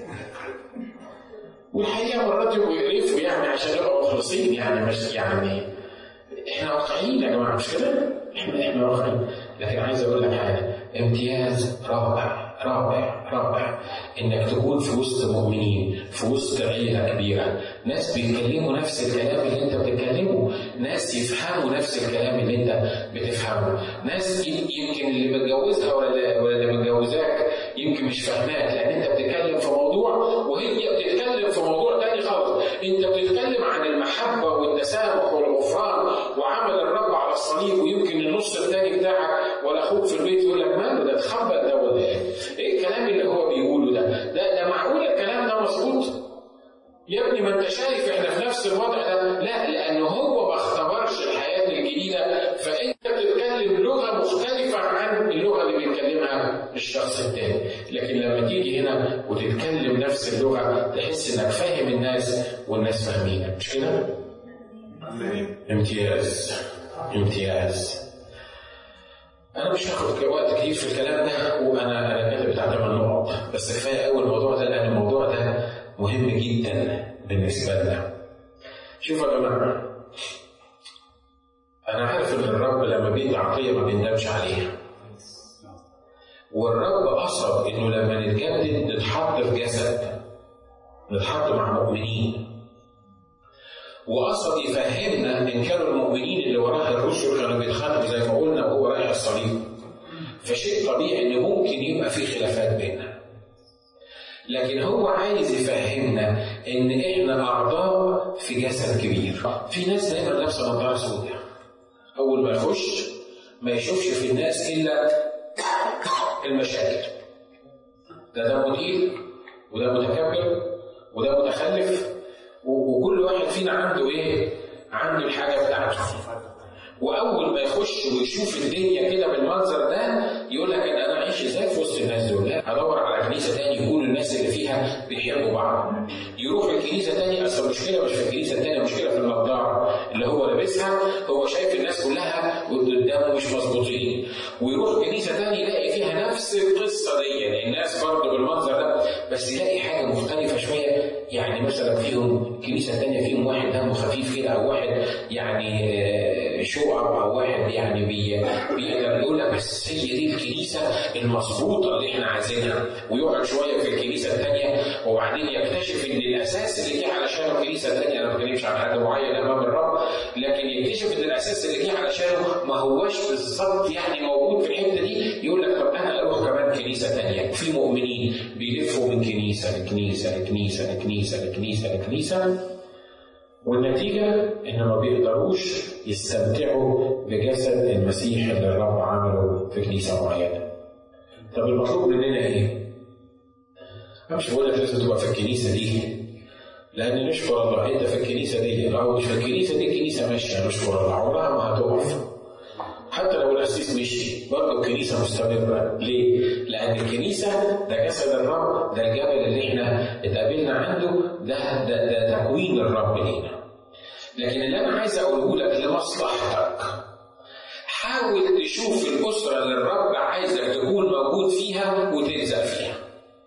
والحقيقه مرات يبقوا يقرفوا يعني عشان يبقوا مخلصين، يعني مش يعني احنا واقعيين يا جماعه مش كده؟ احنا احنا واقعيين. لكن عايز اقول لك حاجه، امتياز رائع رائع رائع انك تكون في وسط مؤمنين، في وسط عيله كبيره، ناس بيتكلموا نفس الكلام اللي انت بتتكلمه، ناس يفهموا نفس الكلام اللي انت بتفهمه، ناس يمكن اللي متجوزها ولا ولا اللي متجوزاك يمكن مش فاهماك، لان انت بتتكلم في موضوع وهي بتتكلم في موضوع تاني خالص. انت بتتكلم عن المحبه والتسامح والغفران وعمل الرب على الصليب، ويمكن النص الثاني بتاعك ولا اخوك في البيت يقول لك ماله ده اتخبط ده ولا ايه؟ ايه الكلام اللي هو بيقوله ده؟ ده ده معقول الكلام ده مظبوط؟ يا ابني ما انت شايف احنا في نفس الوضع ده. لا، لانه هو ما اختبرش الحياه الجديده، فانت بتتكلم لغه مختلفه عن اللغه اللي بيتكلمها فاهمها الشخص التاني. لكن لما تيجي هنا وتتكلم نفس اللغة تحس انك فاهم الناس والناس فاهمينك، مش كده؟ امتياز امتياز. أنا مش هاخد وقت كتير في الكلام ده، وأنا أنا كاتب بتاع ثمان نقط بس، كفاية أول الموضوع ده لأن الموضوع ده مهم جدا بالنسبة لنا. شوفوا يا جماعة، أنا عارف إن الرب لما بيدي عطية ما بيندمش عليها، والرب قصد إنه لما نتجدد نتحط في جسد، نتحط مع مؤمنين، وقصد يفهمنا إن كانوا المؤمنين اللي وراه الرسل كانوا بيتخانقوا زي ما قلنا وهو رايح الصليب، فشيء طبيعي إن ممكن يبقى في خلافات بيننا، لكن هو عايز يفهمنا إن إحنا أعضاء في جسد كبير. في ناس دايما لابسة نظارة سوداء، أول ما يخش ما يشوفش في الناس إلا المشاكل، ده ده مدير وده متكبر وده متخلف، وكل واحد فينا عنده ايه؟ عنده الحاجه بتاعته. واول ما يخش ويشوف الدنيا كده بالمنظر ده يقول لك ان انا اعيش ازاي في وسط الناس دول؟ لا، ادور على كنيسه تاني يكون الناس اللي فيها بيحبوا بعض. يروح الكنيسه تاني، اصل المشكله مش في الكنيسه التانيه، المشكله في النضاره اللي هو لابسها، هو شايف الناس كلها قدامه مش مظبوطين. ويروح كنيسه تاني يلاقي فيها نفس القصه دي، يعني الناس برضه بالمنظر ده، بس يلاقي حاجه مختلفه شويه. يعني مثلا فيهم كنيسه تانيه فيهم واحد دمه خفيف كده، او واحد يعني شقق، او واحد يعني بي بيقدر يقول لك بس هي دي الكنيسه المظبوطه اللي احنا عايزينها، ويقعد شويه في الكنيسه الثانيه وبعدين يكتشف ان الاساس اللي جه علشانه الكنيسه الثانيه، انا ما بتكلمش عن حد معين امام الرب، لكن يكتشف ان الاساس اللي جه علشانه ما هوش بالظبط يعني موجود في الحته دي، يقول لك طب انا اروح كمان كنيسه ثانيه. في مؤمنين بيلفوا من كنيسه لكنيسه لكنيسه لكنيسه لكنيسه لكنيسه، والنتيجة إن ما بيقدروش يستمتعوا بجسد المسيح اللي الرب عمله في كنيسة معينة. طب المطلوب مننا إيه؟ أنا مش بقول لك لازم تبقى في الكنيسة دي، لأن نشكر الله أنت في الكنيسة دي، لو مش في الكنيسة دي كنيسة ماشية نشكر الله عمرها ما هتقف. حتى لو الأسيس مشي برضه الكنيسة مستمرة. ليه؟ لأن الكنيسة ده جسد الرب، ده الجبل اللي احنا اتقابلنا عنده، ده ده ده تكوين الرب لينا. لكن اللي أنا عايز أقوله لك لمصلحتك، حاول تشوف الأسرة اللي الرب عايزك تكون موجود فيها وتلزق فيها.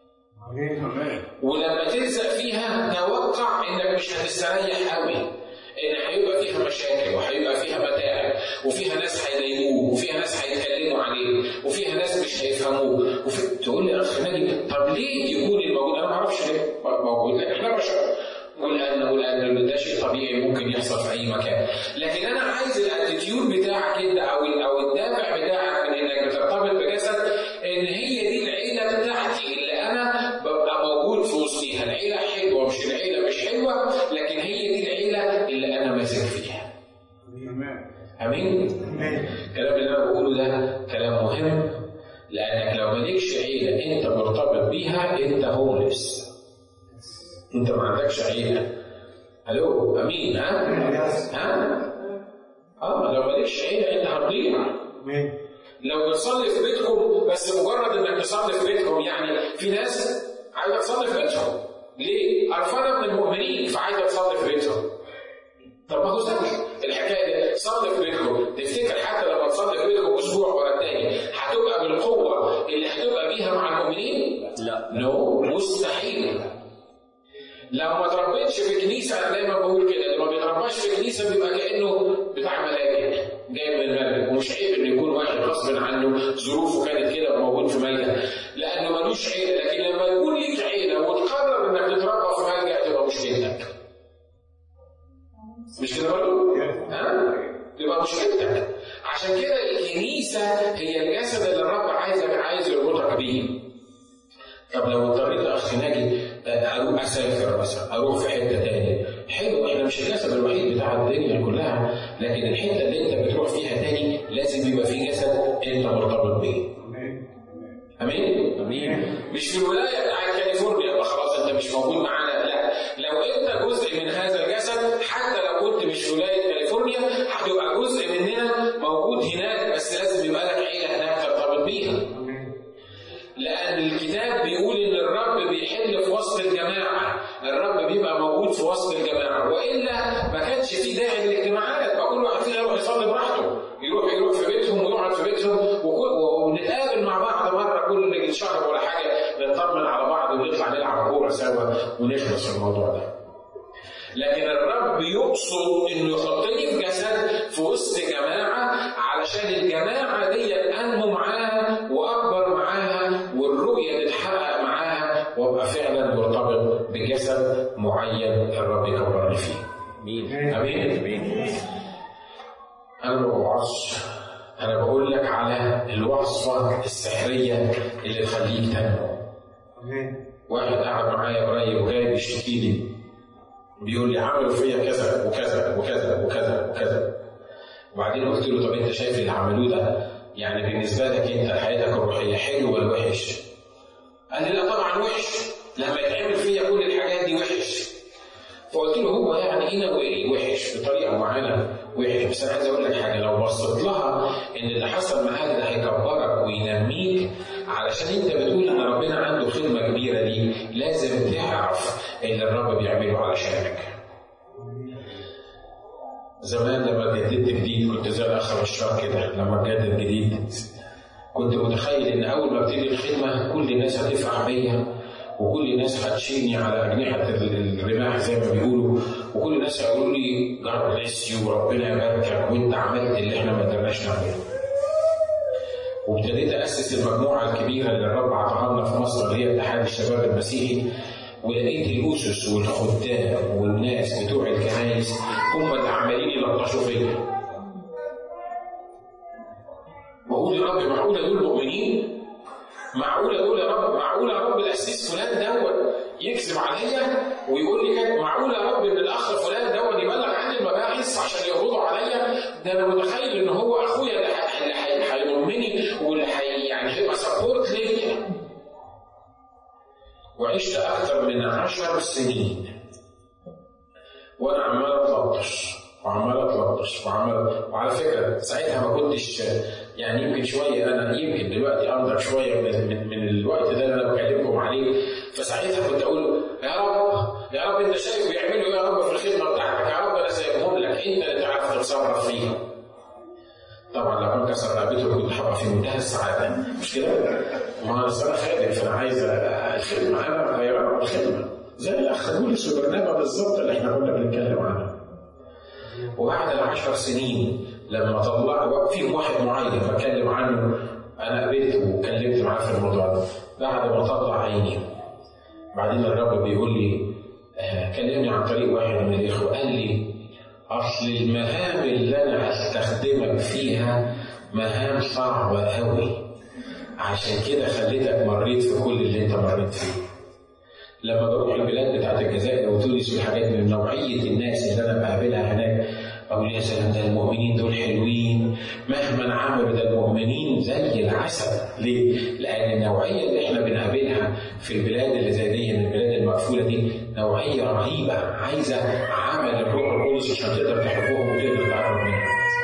ولما تلزق فيها توقع إنك مش هتستريح قوي، إن هيبقى فيها مشاكل وهيبقى فيها متاعب وفيها ناس هيضايقوه وفيها ناس هيتكلموا عليه وفيها ناس مش هيفهموه. وفي... تقول لي أخ ناجي طب ليه يكون الموجود؟ أنا ما أعرفش ليه موجود، لكن إحنا بشر، ولأن ولأن ده شيء طبيعي ممكن يحصل في أي مكان. لكن أنا عايز الاتيتيود بتاعك كده أو أو الدافع بتاعك من إنك ترتبط بجسد، إن هي دي العيلة بتاعتي اللي أنا ببقى موجود في وسطيها. العيلة حلوة مش العيلة مش حلوة، لكن هي دي العيلة اللي أنا ماسك فيها. أمين؟ الكلام اللي أنا بقوله ده كلام مهم، لأنك لو مالكش عيلة أنت مرتبط بيها أنت هوملس، أنت ما عندكش عيلة. ألو أمين؟ ها؟ ها؟ آه لو مالكش عيلة أنت هتضيع. لو بتصلي في بيتكم بس مجرد إنك تصلي في بيتكم، يعني في ناس عايزة تصلي في بيتهم، ليه؟ قرفانة من المؤمنين فعايزة تصلي في بيتهم. طب ما هو سهل الحكايه دي، صلي في بيتكم. تفتكر حتى لما تصلي في بيتكم اسبوع ورا الثاني هتبقى بالقوه اللي هتبقى بيها مع المؤمنين؟ لا، نو no. مستحيل. لو ما تربيتش في كنيسه، دايما بقول كده، اللي ما بيترباش في كنيسه بيبقى كانه بتاع ملاجئ جاي من الملجأ. ومش عيب انه يكون واحد غصب عنه ظروفه كانت كده وموجود في ملجأ، لانه ملوش عيله. لكن لما يكون ليك عيله وتقرر انك تتربى في ملجأ تبقى مشكلتك. مش كده برضه؟ ها؟ تبقى مشكلتك. عشان كده الكنيسة هي الجسد اللي الرب عايزك عايز يربطك بيه. طب لو اضطريت يا أخي ناجي أروح أسافر مثلا، أروح في حتة تاني، حلو، إحنا مش الجسد الوحيد بتاع الدنيا كلها، لكن الحتة اللي أنت بتروح فيها تاني لازم يبقى في جسد أنت مرتبط بيه. أمين؟ أمين. مش في الولاية بتاعت كاليفورنيا يبقى خلاص أنت مش موجود معانا، لا، لو أنت جزء من هذا الجسد حتى لو كنت مش في ولاية كاليفورنيا هتبقى جزء مننا موجود هناك، بس لازم يبقى لك عيلة هناك ترتبط بيها. الموضوع سوا ونخلص الموضوع ده. لكن الرب يقصد انه يحطني في جسد في وسط جماعه علشان الجماعه دي انمو معاها واكبر معاها والرؤيه تتحقق معاها وابقى فعلا مرتبط بجسد معين الرب يكبرني فيه. امين امين. انا ما بوعظش، انا بقول لك على الوصفه السحريه اللي تخليك تنمو. واحد قاعد معايا قريب وجاي بيشتكي لي بيقول لي عملوا فيا كذا وكذا وكذا وكذا وكذا. وبعدين قلت له طب انت شايف اللي عملوه ده يعني بالنسبه لك انت حياتك الروحيه حلو ولا وحش؟ قال لي لا طبعا وحش، لما يتعمل فيا كل الحاجات دي وحش. فقلت له هو يعني ايه نوعي وحش بطريقه معينه وحش، بس انا عايز اقول لك حاجه، لو بصيت لها ان اللي حصل معاك ده هيكبرك وينميك علشان انت بتقول ان ربنا عنده خدمه كبيره ليك، لازم تعرف اللي الرب بيعمله علشانك. زمان لما جددت جديد كنت زي الاخ بشار كده، لما اتجدد جديد كنت متخيل ان اول ما ابتدي الخدمه كل الناس هتفرح بيا وكل الناس هتشيلني على اجنحه الرماح زي ما بيقولوا، وكل الناس هيقولوا لي جاد بليس يو وربنا يباركك وانت عملت اللي احنا ما قدرناش نعمله. وابتديت اسس المجموعه الكبيره اللي الرب عطاها لنا في مصر اللي هي اتحاد الشباب المسيحي، ولقيت الاسس والخدام والناس بتوع الكنايس هم اللي عمالين يلطشوا فيا. بقول يا رب معقوله دول مؤمنين؟ معقوله دول يا رب؟ معقوله يا رب القسيس فلان دوت يكذب عليا ويقول لي كده؟ معقوله يا رب ان الاخ فلان دوت يبلغ عني المباحث عشان يقبضوا عليا؟ ده انا متخيل ان هو اخويا اللي هيضمني واللي حي يعني هيبقى سبورت ليا. وعشت اكثر من عشر سنين وانا عمال اتلطش وعمال اتلطش وعمال. وعلى فكره ساعتها ما كنتش يعني يمكن شويه، انا يمكن دلوقتي انضج شويه من, من, من الوقت ده اللي انا بكلمكم عليه. فساعتها كنت اقول يا رب يا رب انت شايف بيعملوا يا رب في الخدمه بتاعتك، يا رب انا سايبهم لك انت اللي تعرف تتصرف فيهم. طبعا لو كان كسر رقبته كنت هبقى في منتهى السعاده، مش كده؟ ما انا خادم فانا عايز الخدمه، انا غيران الخدمه زي الاخ بولس وبرنابا بالظبط اللي احنا كنا بنتكلم عنها. وبعد العشر سنين لما طلع فيهم واحد معين بتكلم عنه، انا قابلته وكلمت معاه في الموضوع ده بعد ما طلع عيني. بعدين الرب بيقول لي آه كلمني عن طريق واحد من الاخوه، قال لي اصل المهام اللي انا هستخدمك فيها مهام صعبه قوي، عشان كده خليتك مريت في كل اللي انت مريت فيه. لما بروح البلاد بتاعت الجزائر وتونس والحاجات من نوعيه الناس اللي انا بقابلها هناك، اقول يا سلام ده المؤمنين دول حلوين مهما عملوا، ده المؤمنين زي العسل. ليه؟ لان النوعيه اللي احنا بنقابلها في البلاد اللي زي دي، من البلاد المقفوله دي، نوعيه رهيبه عايزه عمل الروح القدس عشان تقدر تحبهم وتقدر تقرب منهم.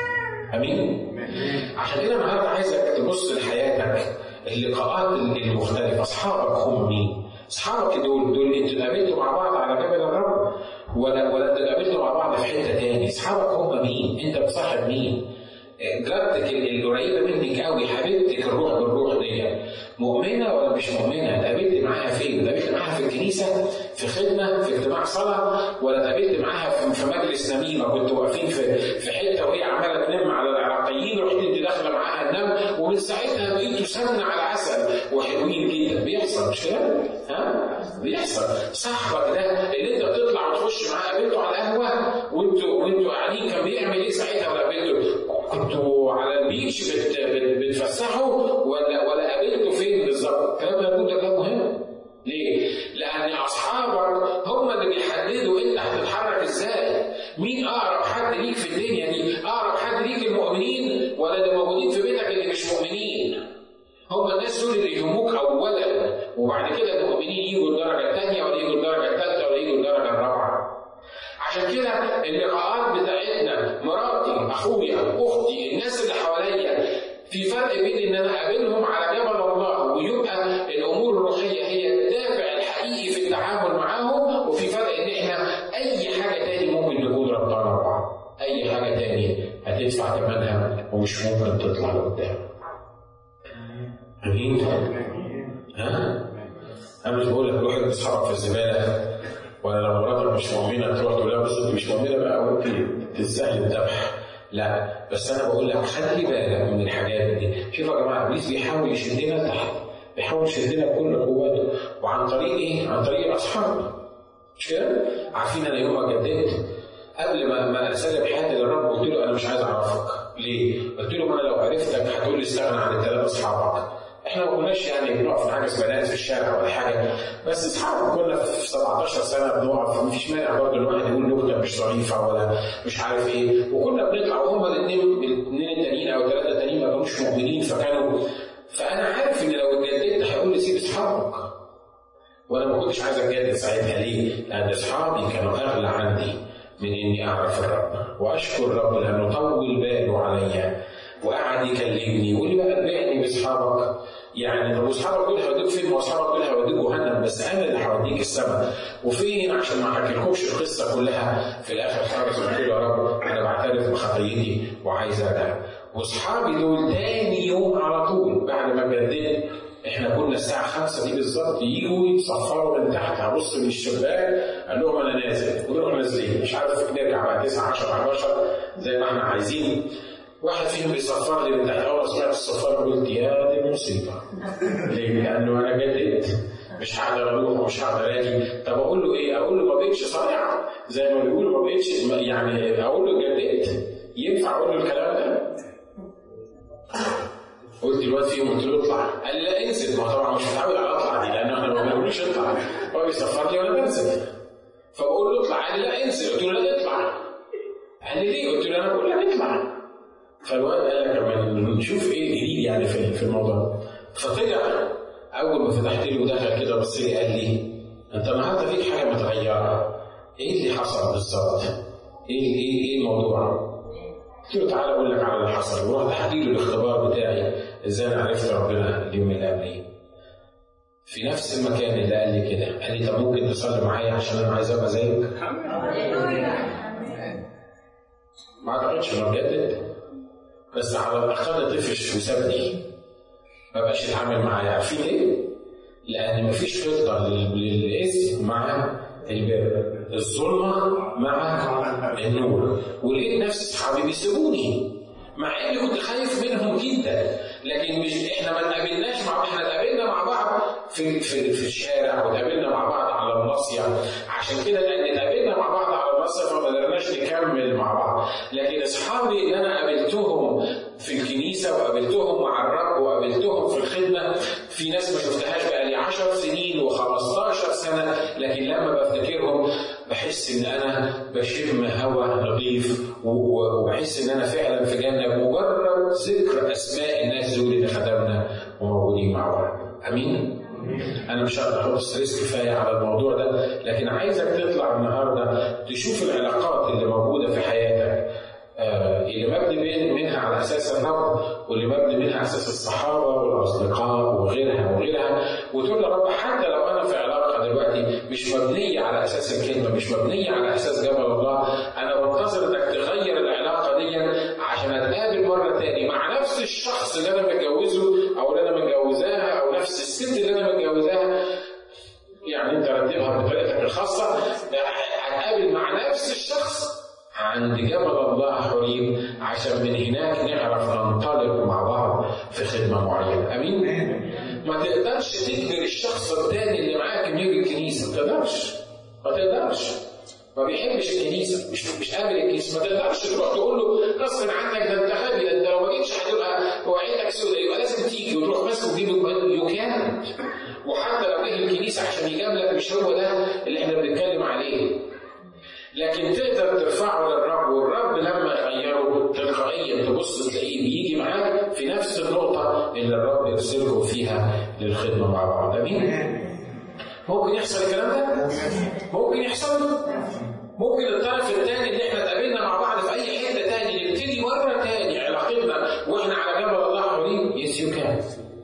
امين؟ عشان كده النهارده عايزك تبص لحياتك، اللقاءات المختلفه. اصحابك هم مين؟ اصحابك دول دول انتوا اتقابلتوا مع بعض على جبل الرب ولا ولا اتقابلتوا مع بعض في حته تاني؟ اصحابك هم مين؟ انت بتصاحب مين؟ جارتك القريبه منك قوي، حبيبتك الروح بالروح دي مؤمنه ولا مش مؤمنه؟ اتقابلت معاها فين؟ اتقابلت معاها في الكنيسه، في خدمه، في اجتماع صلاه، ولا اتقابلت معاها في مجلس نميمه كنتوا واقفين في في حته وهي عماله تنم على العراقيين، رحت انت داخله معاها تنام، ومن ساعتها بقيتوا سمنه على عسل وحلوين جدا. بيحصل مش كده؟ ها؟ بيحصل. صاحبك ده اللي انت بتطلع وتخش معاه قابلته على القهوه وانتوا وانتوا قاعدين، كان بيعمل ايه ساعتها ولا قابلته؟ كنتوا على البيتش بت بتفسحوا ولا ولا قابلتوا فين بالظبط؟ الكلام ده بقول لك مهم. ليه؟ لأن أصحابك هم اللي بيحددوا أنت هتتحرك إزاي. مين أقرب حد ليك في الدنيا دي؟ أقرب حد ليك المؤمنين ولا اللي موجودين في بيتك اللي مش مؤمنين؟ هم الناس دول اللي يهموك أولا، وبعد كده المؤمنين يجوا الدرجة الثانية ولا يجوا الدرجة الثالثة ولا يجوا الدرجة الرابعة. عشان كده اللقاءات بتاعتنا، مراتي، أخويا، أختي، الناس اللي حواليا، في فرق بين ان انا اقابلهم على جبل الله ويبقى الامور الروحيه هي الدافع الحقيقي في التعامل معاهم، وفي فرق ان احنا اي حاجه تاني ممكن نكون ربطانه ببعض، اي حاجه تاني هتدفع ثمنها ومش ممكن تطلع لقدام. امين؟ ها؟ انا مش بقول لك روح ارمي اصحابك في الزباله، ولا لو مراتك مش مؤمنه تروح تقول لها بس انت مش مؤمنه بقى وانت تستاهل الذبح. لا، بس انا بقول لك خلي بالك من الحاجات دي. شوفوا يا جماعه، ابليس بيحاول يشدنا تحت، بيحاول يشدنا بكل قوته، وعن طريق ايه؟ عن طريق الاصحاب. مش كده؟ عارفين انا يوم ما جددت قبل ما ما اسلم حياتي للرب قلت له انا مش عايز اعرفك. ليه؟ قلت له ما انا لو عرفتك هتقول لي استغنى عن الثلاث اصحابك. احنا ما كناش يعني بنقف في حاجه اسمها في الشارع ولا حاجه، بس اصحاب كنا في سبعتاشر سنه بنقف، مفيش مانع برضه الواحد يقول نكته مش ظريفه ولا مش عارف ايه، وكنا بنطلع وهم الاثنين الاثنين التانيين او الثلاثه التانيين ما كانوش مؤمنين، فكانوا فانا عارف ان لو اتجددت هيقول لي سيب اصحابك. وانا ما كنتش عايز اتجدد ساعتها. ليه؟ لان اصحابي كانوا اغلى عندي من اني اعرف الرب، واشكر الرب لانه طول باله عليا وقعد يكلمني يقول لي بقى اتبعني باصحابك. يعني طب واصحابك دول هيوديك فين؟ واصحابك دول هيوديك جهنم، بس انا اللي هوديك السماء. وفين؟ عشان ما احكيلكمش القصه كلها، في الاخر خالص قلت له يا رب انا بعترف بخطيتي وعايز ارجع. واصحابي دول تاني يوم على طول بعد ما جددت، احنا كنا الساعه خمسة دي بالظبط يجوا يصفروا من تحت، هبص من الشباك قال لهم انا نازل، ونروح نازلين مش عارف نرجع بعد تسعة عشرة حداشر زي ما احنا عايزين. واحد فيهم بيصفر لي من تحت، اول ما سمعت الصفاره قلت يا دي مصيبه. ليه؟ لانه انا جددت، مش هقدر اروح ومش هقدر اجي. طب اقول له ايه؟ اقول له ما بقتش صانع زي ما بيقولوا، ما بقتش يعني اقول له جددت؟ ينفع اقول له الكلام ده؟ قلت الواد فيهم قلت له اطلع، قال لي لا انزل. ما طبعا مش متعود على اطلع دي لان احنا ما بنقولوش اطلع، هو بيصفر لي وانا بنزل. فبقول له اطلع، قال لي لا انزل. قلت له لا اطلع. قال لي ليه؟ قلت له انا بقول لك اطلع. فالواد قال لك كمان نشوف ايه الجديد يعني في في الموضوع. فطلع اول ما فتحت له ودخل كده بص لي قال لي انت النهارده فيك حاجه متغيره، ايه اللي حصل بالظبط؟ ايه ايه ايه الموضوع؟ قلت له تعالى اقول لك على اللي حصل، ورحت احكي له الاختبار بتاعي ازاي انا عرفت ربنا اليوم اللي قبليه. في نفس المكان اللي قال لي كده قال لي طب ممكن تصلي معايا عشان انا عايز ابقى زيك؟ ما اعتقدش انه بجد، بس على الاقل طفش وسابني ما بقاش يتعامل معايا. عارفين ليه؟ لان مفيش فضه للاسم مع البر، الظلمه مع النور. ولقيت نفسي اصحابي بيسيبوني مع اني كنت خايف منهم جدا، لكن مش احنا ما اتقابلناش مع احنا اتقابلنا مع بعض في في في الشارع واتقابلنا مع بعض على المصيف. عشان كده لان اتقابلنا مع بعض على المصيف ما قدرناش نكمل مع بعض. لكن اصحابي اللي انا قابلتهم في الكنيسه وقابلتهم مع الرب وقابلتهم في الخدمه، في ناس ما شفتهاش بقالي عشر سنين وخمستاشر سنه، لكن لما بفتكرهم بحس ان انا بشم هوا نظيف وبحس ان انا فعلا في جنه بمجرد ذكر اسماء الناس دول اللي خدمنا وموجودين مع بعض. امين؟ انا مش هقدر احط ستريس كفايه على الموضوع ده، لكن عايزك تطلع النهارده تشوف العلاقات اللي موجوده في حياتك، آه اللي مبني منها على اساس الرب واللي مبني منها على اساس الصحابه والاصدقاء وغيرها وغيرها، وتقول يا رب حتى لو انا في علاقه دلوقتي مش مبنيه على اساس الكلمه، مش مبنيه على اساس جبل الله، انا بنتظر انك تغير العلاقه دي عشان اتقابل مره تاني مع نفس الشخص اللي انا متجوزه او اللي انا متجوزاها او نفس الست اللي انا متجوزاها. يعني انت رتبها بطريقتك الخاصه، هتقابل مع نفس الشخص عند جبل الله حريم عشان من هناك نعرف ننطلق مع بعض في خدمه معينه. امين؟ ما تقدرش تجبر الشخص الثاني اللي معاك انه يجي الكنيسه، ما تقدرش ما تقدرش ما بيحبش الكنيسه، مش مش قابل الكنيسه، ما تقدرش تروح تقول له غصب عنك ده انت غبي، ده انت لو ما جيتش هتبقى وعيتك سوداء، يبقى لازم تيجي وتروح ماسك وتجيب يو كان. وحتى لو جه الكنيسه عشان يجاملك مش هو ده اللي احنا بنتكلم عليه، لكن تقدر ترفعه للرب، والرب لما يغيره تلقائيا تبص تلاقيه بيجي معاك في نفس النقطه اللي الرب يرسلكم فيها للخدمه مع بعض. امين؟ ممكن يحصل الكلام ده؟ ممكن يحصل؟ ممكن الطرف الثاني اللي احنا اتقابلنا مع بعض في اي حته ثاني نبتدي مره ثاني علاقتنا واحنا على جبل الله حريم؟ يس يو كان.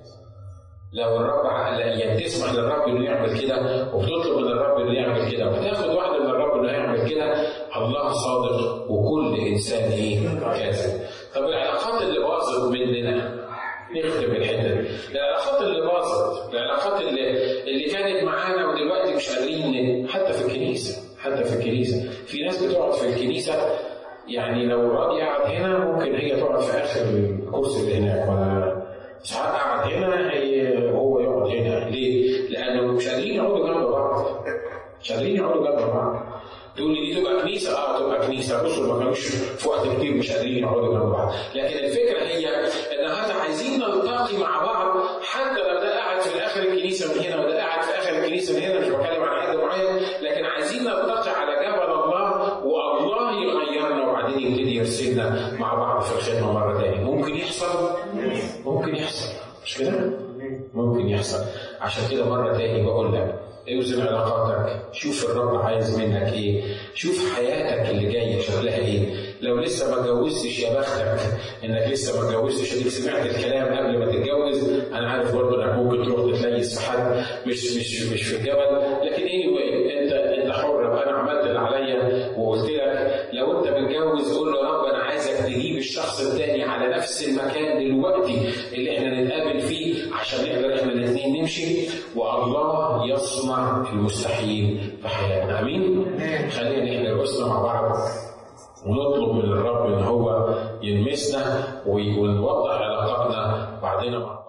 لو الرب يعني تسمح للرب انه يعمل كده وبتطلب من الرب انه يعمل كده وبتاخد واحده من الرب انه يعمل كده، الله صادق وكل انسان ايه؟ كاذب. طب العلاقات اللي باظت مننا، نختم الحته دي. العلاقات اللي باظت العلاقات اللي, اللي كانت معانا ودلوقتي مش قادرين، حتى في الكنيسة حتى في الكنيسة في ناس بتقعد في الكنيسة يعني لو راضي قاعد هنا ممكن هي تقعد في آخر الكرسي اللي هناك، ولا ساعات قاعد هنا هي هو يقعد هنا. ليه؟ لأنه مش قادرين يقعدوا جنب بعض، مش قادرين يقعدوا جنب بعض. تقول لي دي تبقى كنيسة؟ اه تبقى كنيسة. بصوا ما كانوش في وقت كتير مش قادرين يقعدوا جنب بعض، لكن الفكرة هي إن احنا عايزين نلتقي مع بعض، حتى لو ده قاعد في آخر الكنيسة من هنا وده قاعد في آخر الكنيسة من هنا، مش بتكلم عن حد معين، لكن عايزين نلتقي على جبل الله والله يغيرنا وبعدين يبتدي يرسلنا مع بعض في الخدمة مرة تانية. ممكن يحصل؟ ممكن يحصل، مش كده؟ ممكن يحصل. عشان كده مرة تاني بقول لك اوزن علاقاتك، شوف الرب عايز منك ايه، شوف حياتك اللي جايه شكلها ايه. لو لسه ما اتجوزتش يا بختك انك لسه ما اتجوزتش، اديك سمعت الكلام قبل ما تتجوز. انا عارف برضه انك ممكن تروح تتليس في حد مش مش مش في الجبل، لكن anyway انت انت حر. انا عملت اللي عليا وقلت لك لو انت متجوز قول له يا رب انا عايزك تجيب الشخص الثاني على نفس المكان دلوقتي اللي احنا نتقابل فيه عشان نقدر احنا الاثنين نمشي، والله يصنع المستحيل في حياتنا. امين. خلينا احنا رؤوسنا مع بعض ونطلب من الرب ان هو يلمسنا ونوضح علاقاتنا بعضنا مع بعض.